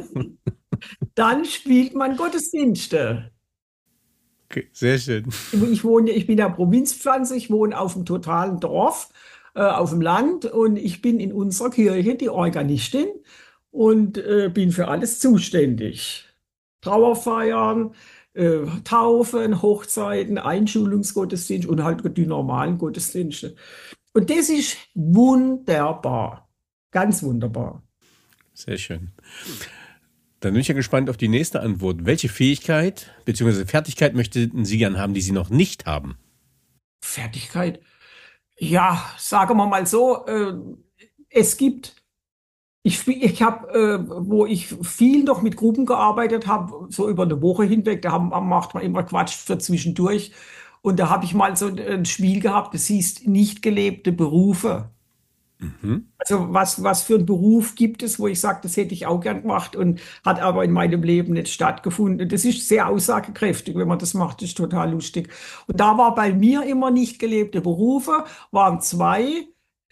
dann spielt man Gottesdienste. Okay, sehr schön. Ich bin ja Provinzpflanze, ich wohne auf dem totalen Dorf, auf dem Land und ich bin in unserer Kirche die Organistin und bin für alles zuständig. Trauerfeiern, Taufen, Hochzeiten, Einschulungsgottesdienst und halt die normalen Gottesdienste. Und das ist wunderbar. Ganz wunderbar. Sehr schön. Dann bin ich ja gespannt auf die nächste Antwort. Welche Fähigkeit bzw. Fertigkeit möchten Sie gern haben, die Sie noch nicht haben? Fertigkeit. Ja, sagen wir mal so, es gibt, ich habe, wo ich viel noch mit Gruppen gearbeitet habe, so über eine Woche hinweg, macht man immer Quatsch für zwischendurch. Und da habe ich mal so ein Spiel gehabt, das hieß nicht gelebte Berufe. Also was für einen Beruf gibt es, wo ich sage, das hätte ich auch gern gemacht und hat aber in meinem Leben nicht stattgefunden. Das ist sehr aussagekräftig, wenn man das macht, das ist total lustig. Und da war bei mir immer nicht gelebte Berufe, waren 2,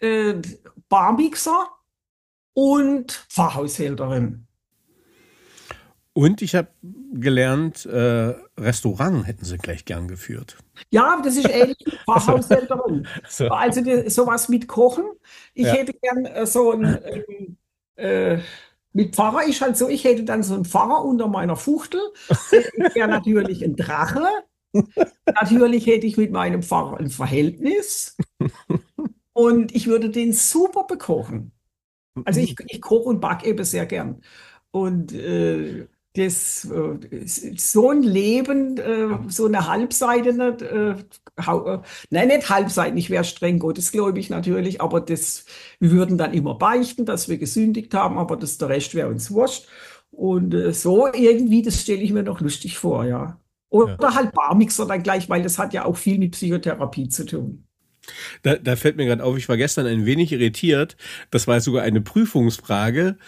Barmixer und Pfarrhaushälterin. Und ich habe gelernt, Restaurant hätten Sie gleich gern geführt. Ja, das ist ähnlich wie Pfarrhaushälterin. So. Also sowas mit Kochen. Ich Ja. hätte gern so ein, mit Pfarrer ist halt so, ich hätte dann so einen Pfarrer unter meiner Fuchtel. Ich wäre natürlich ein Drache. Natürlich hätte ich mit meinem Pfarrer ein Verhältnis. Und ich würde den super bekochen. Also ich koche und backe eben sehr gern. Und so ein Leben, so eine Halbseite nicht, nein, nicht Halbseiten, ich wäre streng gottesgläubig natürlich, aber wir würden dann immer beichten, dass wir gesündigt haben, aber der Rest wäre uns wurscht. Und so irgendwie, das stelle ich mir noch lustig vor, ja. Oder halt Barmixer dann gleich, weil das hat ja auch viel mit Psychotherapie zu tun. Da fällt mir gerade auf, ich war gestern ein wenig irritiert. Das war sogar eine Prüfungsfrage.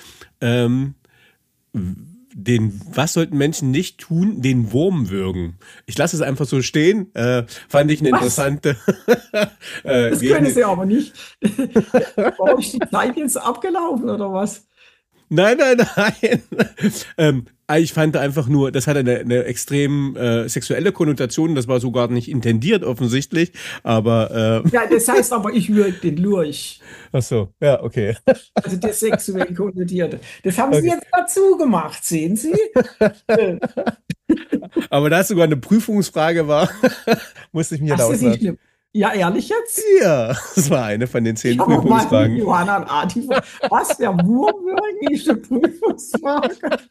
Was sollten Menschen nicht tun? Den Wurm würgen. Ich lasse es einfach so stehen. Fand ich eine interessante. Das können Sie aber nicht. Warum ist die Zeit jetzt abgelaufen oder was? Nein. Ich fand einfach nur, das hat eine extrem sexuelle Konnotation. Das war so gar nicht intendiert offensichtlich. Aber ja, das heißt aber, ich würge den Lurch. Ach so, ja, okay. Also der sexuell konnotierte. Das haben Sie jetzt dazu gemacht, sehen Sie? Aber da es sogar eine Prüfungsfrage war, musste ich mir da auslassen. Ja, ehrlich jetzt? Ja, das war eine von den 10 Prüfungsfragen. Johanna und Adi, was, der Wurmwürgen ist eine Prüfungsfrage?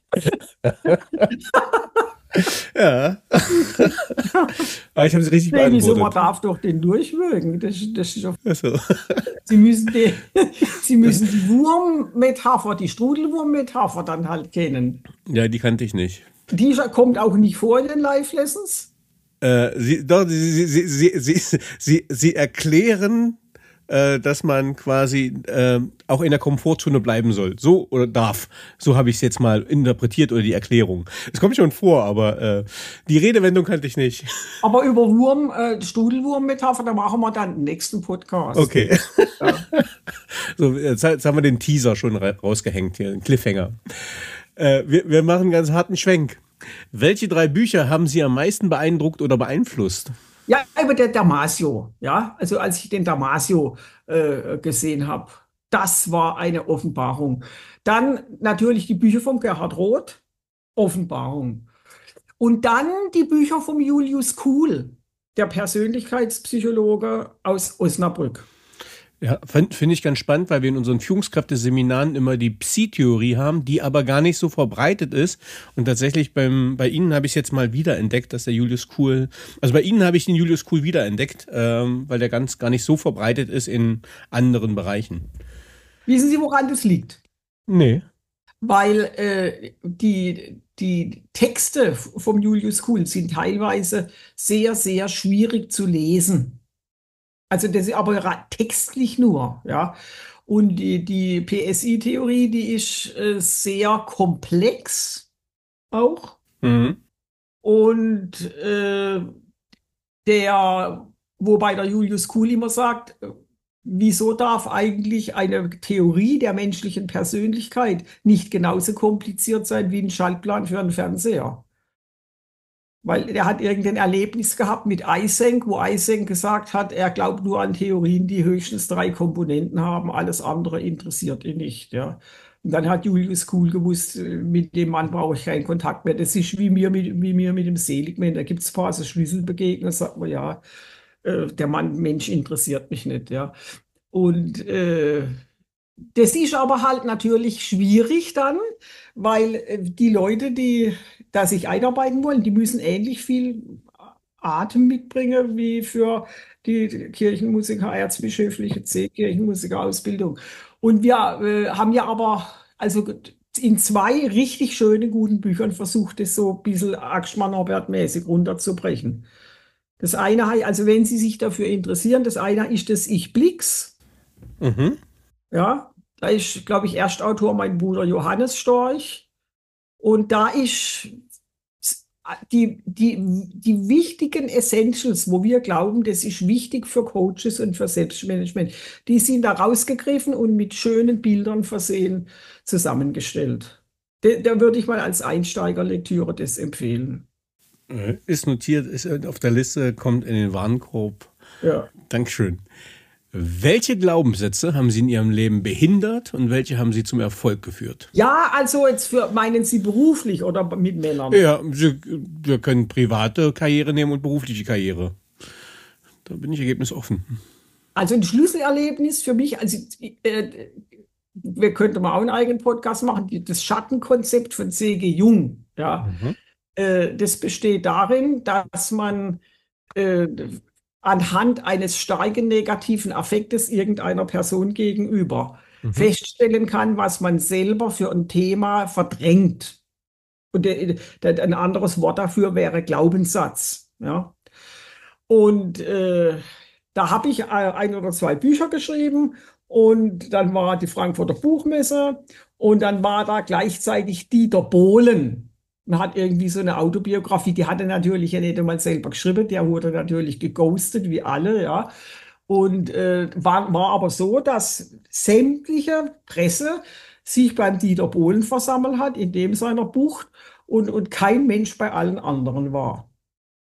Ja. Aber ich habe sie richtig beantwortet. Wieso, man darf doch den durchwürgen. Das ist doch so. Sie müssen die Wurmmetapher, die Strudelwurmmetapher dann halt kennen. Ja, die kannte ich nicht. Die kommt auch nicht vor in den Live-Lessons? Sie erklären dass man quasi auch in der Komfortzone bleiben soll. So oder darf. So habe ich es jetzt mal interpretiert oder die Erklärung. Es kommt schon vor, aber die Redewendung kannte ich nicht. Aber über Studelwurm-Metapher, da machen wir dann den nächsten Podcast. Okay. Ja. So, jetzt haben wir den Teaser schon rausgehängt hier, den Cliffhanger. Wir machen einen ganz harten Schwenk. Welche 3 Bücher haben Sie am meisten beeindruckt oder beeinflusst? Ja, über der Damasio. Ja, also als ich den Damasio gesehen habe, das war eine Offenbarung. Dann natürlich die Bücher von Gerhard Roth, Offenbarung. Und dann die Bücher vom Julius Kuhl, der Persönlichkeitspsychologe aus Osnabrück. Ja, finde ich ganz spannend, weil wir in unseren Führungskräfteseminaren immer die Psi-Theorie haben, die aber gar nicht so verbreitet ist. Und tatsächlich bei Ihnen habe ich es jetzt mal wiederentdeckt, dass der Julius Kuhl, also bei Ihnen habe ich den Julius Kuhl wiederentdeckt, weil der gar nicht so verbreitet ist in anderen Bereichen. Wissen Sie, woran das liegt? Nee. Weil die Texte vom Julius Kuhl sind teilweise sehr, sehr schwierig zu lesen. Also das ist aber textlich nur, ja. Und die PSI-Theorie, die ist sehr komplex auch. Mhm. Und wobei der Julius Kuhl immer sagt, wieso darf eigentlich eine Theorie der menschlichen Persönlichkeit nicht genauso kompliziert sein wie ein Schaltplan für einen Fernseher? Weil er hat irgendein Erlebnis gehabt mit Eysenck, wo Eysenck gesagt hat, er glaubt nur an Theorien, die höchstens 3 Komponenten haben, alles andere interessiert ihn nicht. Ja. Und dann hat Julius Kuhl gewusst, mit dem Mann brauche ich keinen Kontakt mehr. Das ist wie mir mit dem Seligman. Da gibt es ein paar so Schlüsselbegegnungen, sagt man, ja, der Mensch interessiert mich nicht. Ja. Und das ist aber halt natürlich schwierig dann, weil die Leute, die da sich einarbeiten wollen, die müssen ähnlich viel Atem mitbringen wie für die Kirchenmusiker, erzbischöfliche C-Kirchenmusikerausbildung. Und wir haben ja aber also in 2 richtig schönen, guten Büchern versucht, das so ein bisschen Axtmann-Norbert-mäßig runterzubrechen. Das eine, also wenn Sie sich dafür interessieren, das eine ist das Ich Blicks. Mhm. Ja, da ist, glaube ich, Erstautor mein Bruder Johannes Storch. Und da ist die wichtigen Essentials, wo wir glauben, das ist wichtig für Coaches und für Selbstmanagement, die sind da rausgegriffen und mit schönen Bildern versehen zusammengestellt. Da würde ich mal als Einsteigerlektüre das empfehlen. Ist notiert, ist auf der Liste, kommt in den Warenkorb. Ja. Dankeschön. Welche Glaubenssätze haben Sie in Ihrem Leben behindert und welche haben Sie zum Erfolg geführt? Ja, also jetzt meinen Sie beruflich oder mit Männern? Ja, wir können private Karriere nehmen und berufliche Karriere. Da bin ich ergebnisoffen. Also ein Schlüsselerlebnis für mich, also wir könnten mal auch einen eigenen Podcast machen, das Schattenkonzept von C.G. Jung. Ja. Das besteht darin, dass man anhand eines starken negativen Affektes irgendeiner Person gegenüber feststellen kann, was man selber für ein Thema verdrängt. Und ein anderes Wort dafür wäre Glaubenssatz. Ja. Und da habe ich 1 oder 2 Bücher geschrieben und dann war die Frankfurter Buchmesse und dann war da gleichzeitig Dieter Bohlen. Man hat irgendwie so eine Autobiografie, die hat er natürlich ja nicht einmal selber geschrieben, der wurde natürlich geghostet, wie alle, ja. Und war aber so, dass sämtliche Presse sich beim Dieter Bohlen versammelt hat, in dem seiner Bucht, und kein Mensch bei allen anderen war.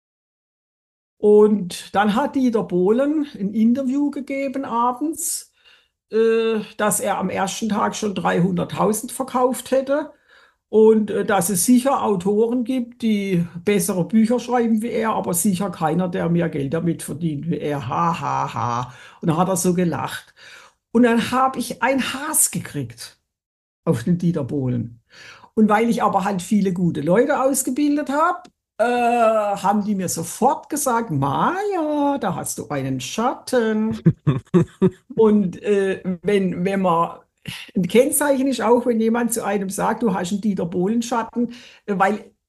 Und dann hat Dieter Bohlen ein Interview gegeben abends, dass er am ersten Tag schon 300.000 verkauft hätte. Und dass es sicher Autoren gibt, die bessere Bücher schreiben wie er, aber sicher keiner, der mehr Geld damit verdient wie er. Ha, ha, ha. Und dann hat er so gelacht. Und dann habe ich einen Hass gekriegt auf den Dieter Bohlen. Und weil ich aber halt viele gute Leute ausgebildet habe, haben die mir sofort gesagt, Maja, da hast du einen Schatten. Und wenn man ein Kennzeichen ist auch, wenn jemand zu einem sagt, du hast einen Dieter Bohlen-Schatten, weil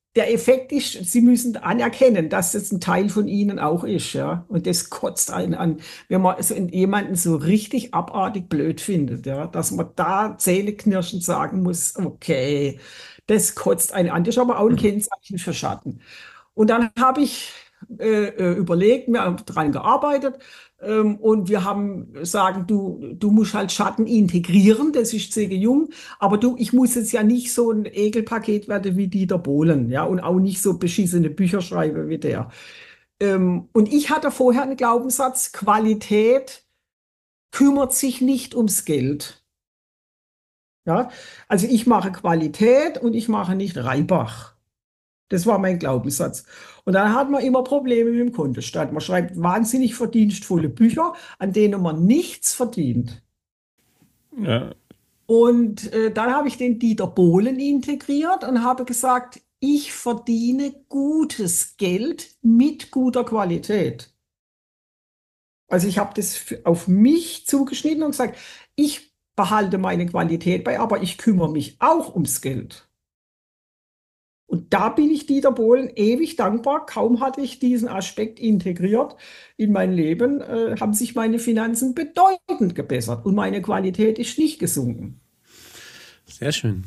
der Effekt ist, Sie müssen anerkennen, dass das ein Teil von Ihnen auch ist, ja. Und das kotzt einen an, wenn man so jemanden so richtig abartig blöd findet, ja, dass man da zähneknirschend sagen muss, okay, das kotzt einen an. Das ist aber auch ein Kennzeichen für Schatten. Und dann habe ich überlegt, wir haben daran gearbeitet und wir haben sagen, du musst halt Schatten integrieren, das ist sehr jung, aber ich muss jetzt ja nicht so ein Ekelpaket werden wie Dieter Bohlen, ja, und auch nicht so beschissene Bücher schreiben wie der. Und ich hatte vorher einen Glaubenssatz, Qualität kümmert sich nicht ums Geld. Ja, also ich mache Qualität und ich mache nicht Reibach. Das war mein Glaubenssatz. Und dann hat man immer Probleme mit dem Kontostand. Man schreibt wahnsinnig verdienstvolle Bücher, an denen man nichts verdient. Ja. Und dann habe ich den Dieter Bohlen integriert und habe gesagt, ich verdiene gutes Geld mit guter Qualität. Also ich habe das auf mich zugeschnitten und gesagt, ich behalte meine Qualität bei, aber ich kümmere mich auch ums Geld. Und da bin ich Dieter Bohlen ewig dankbar. Kaum hatte ich diesen Aspekt integriert in mein Leben, haben sich meine Finanzen bedeutend gebessert und meine Qualität ist nicht gesunken. Sehr schön.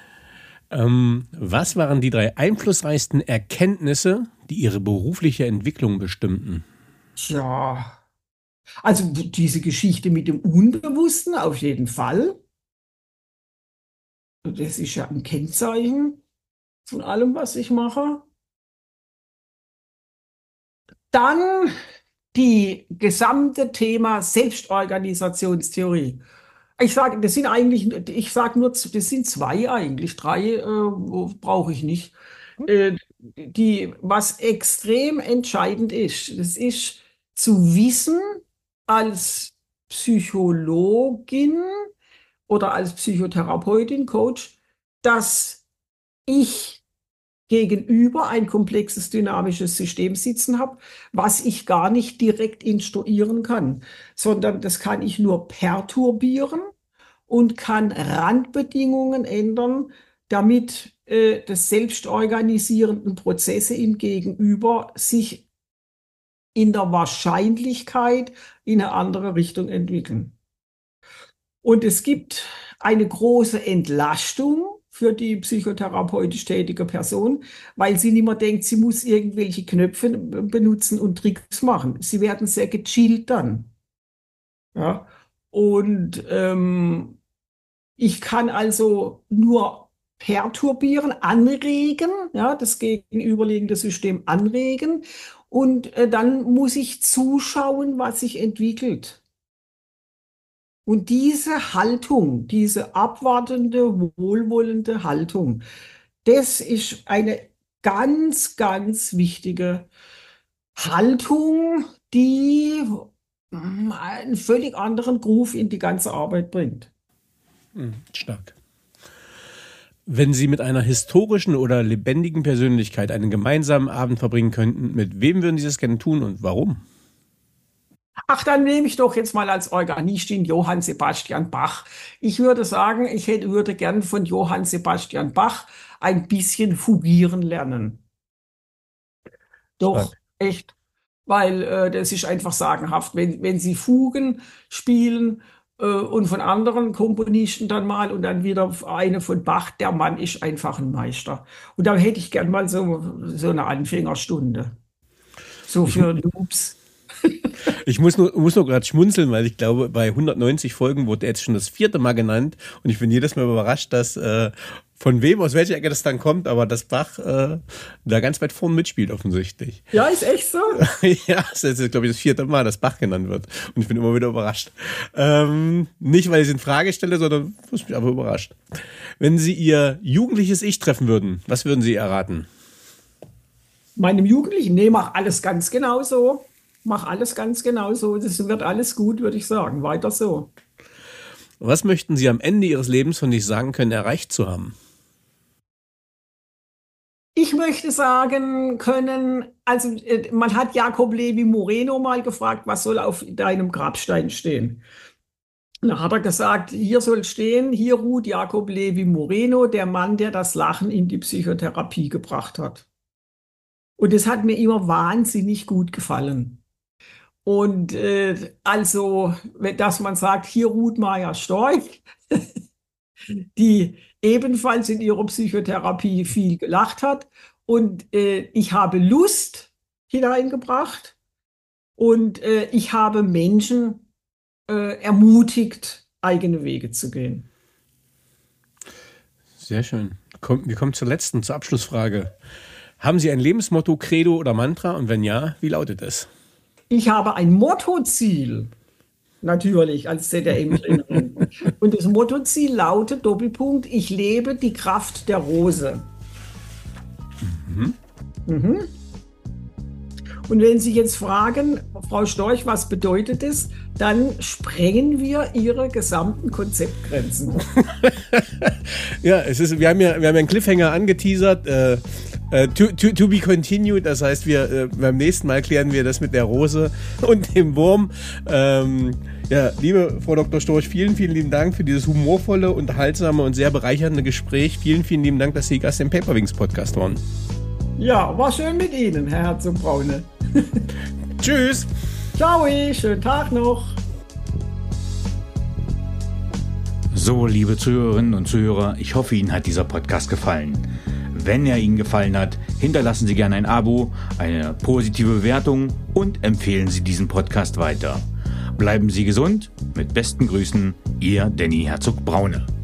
Was waren die 3 einflussreichsten Erkenntnisse, die Ihre berufliche Entwicklung bestimmten? Tja, also diese Geschichte mit dem Unbewussten auf jeden Fall. Das ist ja ein Kennzeichen von allem, was ich mache. Dann die gesamte Thema Selbstorganisationstheorie. Ich sage, das sind eigentlich, ich sage nur, das sind 2 eigentlich, 3 brauche ich nicht. Was extrem entscheidend ist, das ist zu wissen als Psychologin oder als Psychotherapeutin, Coach, dass ich gegenüber ein komplexes dynamisches System sitzen habe, was ich gar nicht direkt instruieren kann, sondern das kann ich nur perturbieren und kann Randbedingungen ändern, damit das selbstorganisierenden Prozesse im Gegenüber sich in der Wahrscheinlichkeit in eine andere Richtung entwickeln. Und es gibt eine große Entlastung für die psychotherapeutisch tätige Person, weil sie nicht mehr denkt, sie muss irgendwelche Knöpfe benutzen und Tricks machen. Sie werden sehr gechillt dann. Ja? Und ich kann also nur perturbieren, anregen, ja, das gegenüberliegende System anregen und dann muss ich zuschauen, was sich entwickelt. Und diese Haltung, diese abwartende, wohlwollende Haltung, das ist eine ganz, ganz wichtige Haltung, die einen völlig anderen Groove in die ganze Arbeit bringt. Stark. Wenn Sie mit einer historischen oder lebendigen Persönlichkeit einen gemeinsamen Abend verbringen könnten, mit wem würden Sie das gerne tun und warum? Ach, dann nehme ich doch jetzt mal als Organistin Johann Sebastian Bach. Ich würde sagen, würde gern von Johann Sebastian Bach ein bisschen fugieren lernen. Doch, Stark. echt. Weil das ist einfach sagenhaft. Wenn Sie Fugen spielen und von anderen Komponisten dann mal und dann wieder eine von Bach, der Mann ist einfach ein Meister. Und da hätte ich gern mal so eine Anfängerstunde. So Ich, für Noobs. ich muss nur gerade schmunzeln, weil ich glaube, bei 190 Folgen wurde er jetzt schon das 4. Mal genannt und ich bin jedes Mal überrascht, dass von wem, aus welcher Ecke das dann kommt, aber dass Bach da ganz weit vorne mitspielt offensichtlich. Ja, ist echt so. Ja, das ist, glaube ich, das 4. Mal, dass Bach genannt wird und ich bin immer wieder überrascht. Nicht, weil ich es in Frage stelle, sondern was mich aber überrascht. Wenn Sie Ihr jugendliches Ich treffen würden, was würden Sie erraten? Meinem Jugendlichen, nee, mach alles ganz genau so. Mach alles ganz genau so. Das wird alles gut, würde ich sagen. Weiter so. Was möchten Sie am Ende Ihres Lebens von sich sagen können, erreicht zu haben? Ich möchte sagen können, also man hat Jakob Levi Moreno mal gefragt, was soll auf deinem Grabstein stehen? Da hat er gesagt, hier soll stehen, hier ruht Jakob Levi Moreno, der Mann, der das Lachen in die Psychotherapie gebracht hat. Und das hat mir immer wahnsinnig gut gefallen. Und also, dass man sagt, hier ruht Maja Storch, die ebenfalls in ihrer Psychotherapie viel gelacht hat. Und ich habe Lust hineingebracht und ich habe Menschen ermutigt, eigene Wege zu gehen. Sehr schön. Wir kommen zur Abschlussfrage. Haben Sie ein Lebensmotto, Credo oder Mantra? Und wenn ja, wie lautet es? Ich habe ein Mottoziel, natürlich, als ZDM-Trainerin. Und das Mottoziel lautet, Doppelpunkt, ich lebe die Kraft der Rose. Mhm. Und wenn Sie jetzt fragen, Frau Storch, was bedeutet das, dann sprengen wir Ihre gesamten Konzeptgrenzen. Ja, wir haben ja einen Cliffhanger angeteasert, to be continued, das heißt, beim nächsten Mal klären wir das mit der Rose und dem Wurm. Ja, liebe Frau Dr. Storch, vielen, vielen lieben Dank für dieses humorvolle, unterhaltsame und sehr bereichernde Gespräch. Vielen, vielen lieben Dank, dass Sie Gast im Paperwings Podcast waren. Ja, war schön mit Ihnen, Herr Herzog-Braune. Tschüss. Ciao, schönen Tag noch. So, liebe Zuhörerinnen und Zuhörer, ich hoffe, Ihnen hat dieser Podcast gefallen. Wenn er Ihnen gefallen hat, hinterlassen Sie gerne ein Abo, eine positive Bewertung und empfehlen Sie diesen Podcast weiter. Bleiben Sie gesund. Mit besten Grüßen, Ihr Danny Herzog-Braune.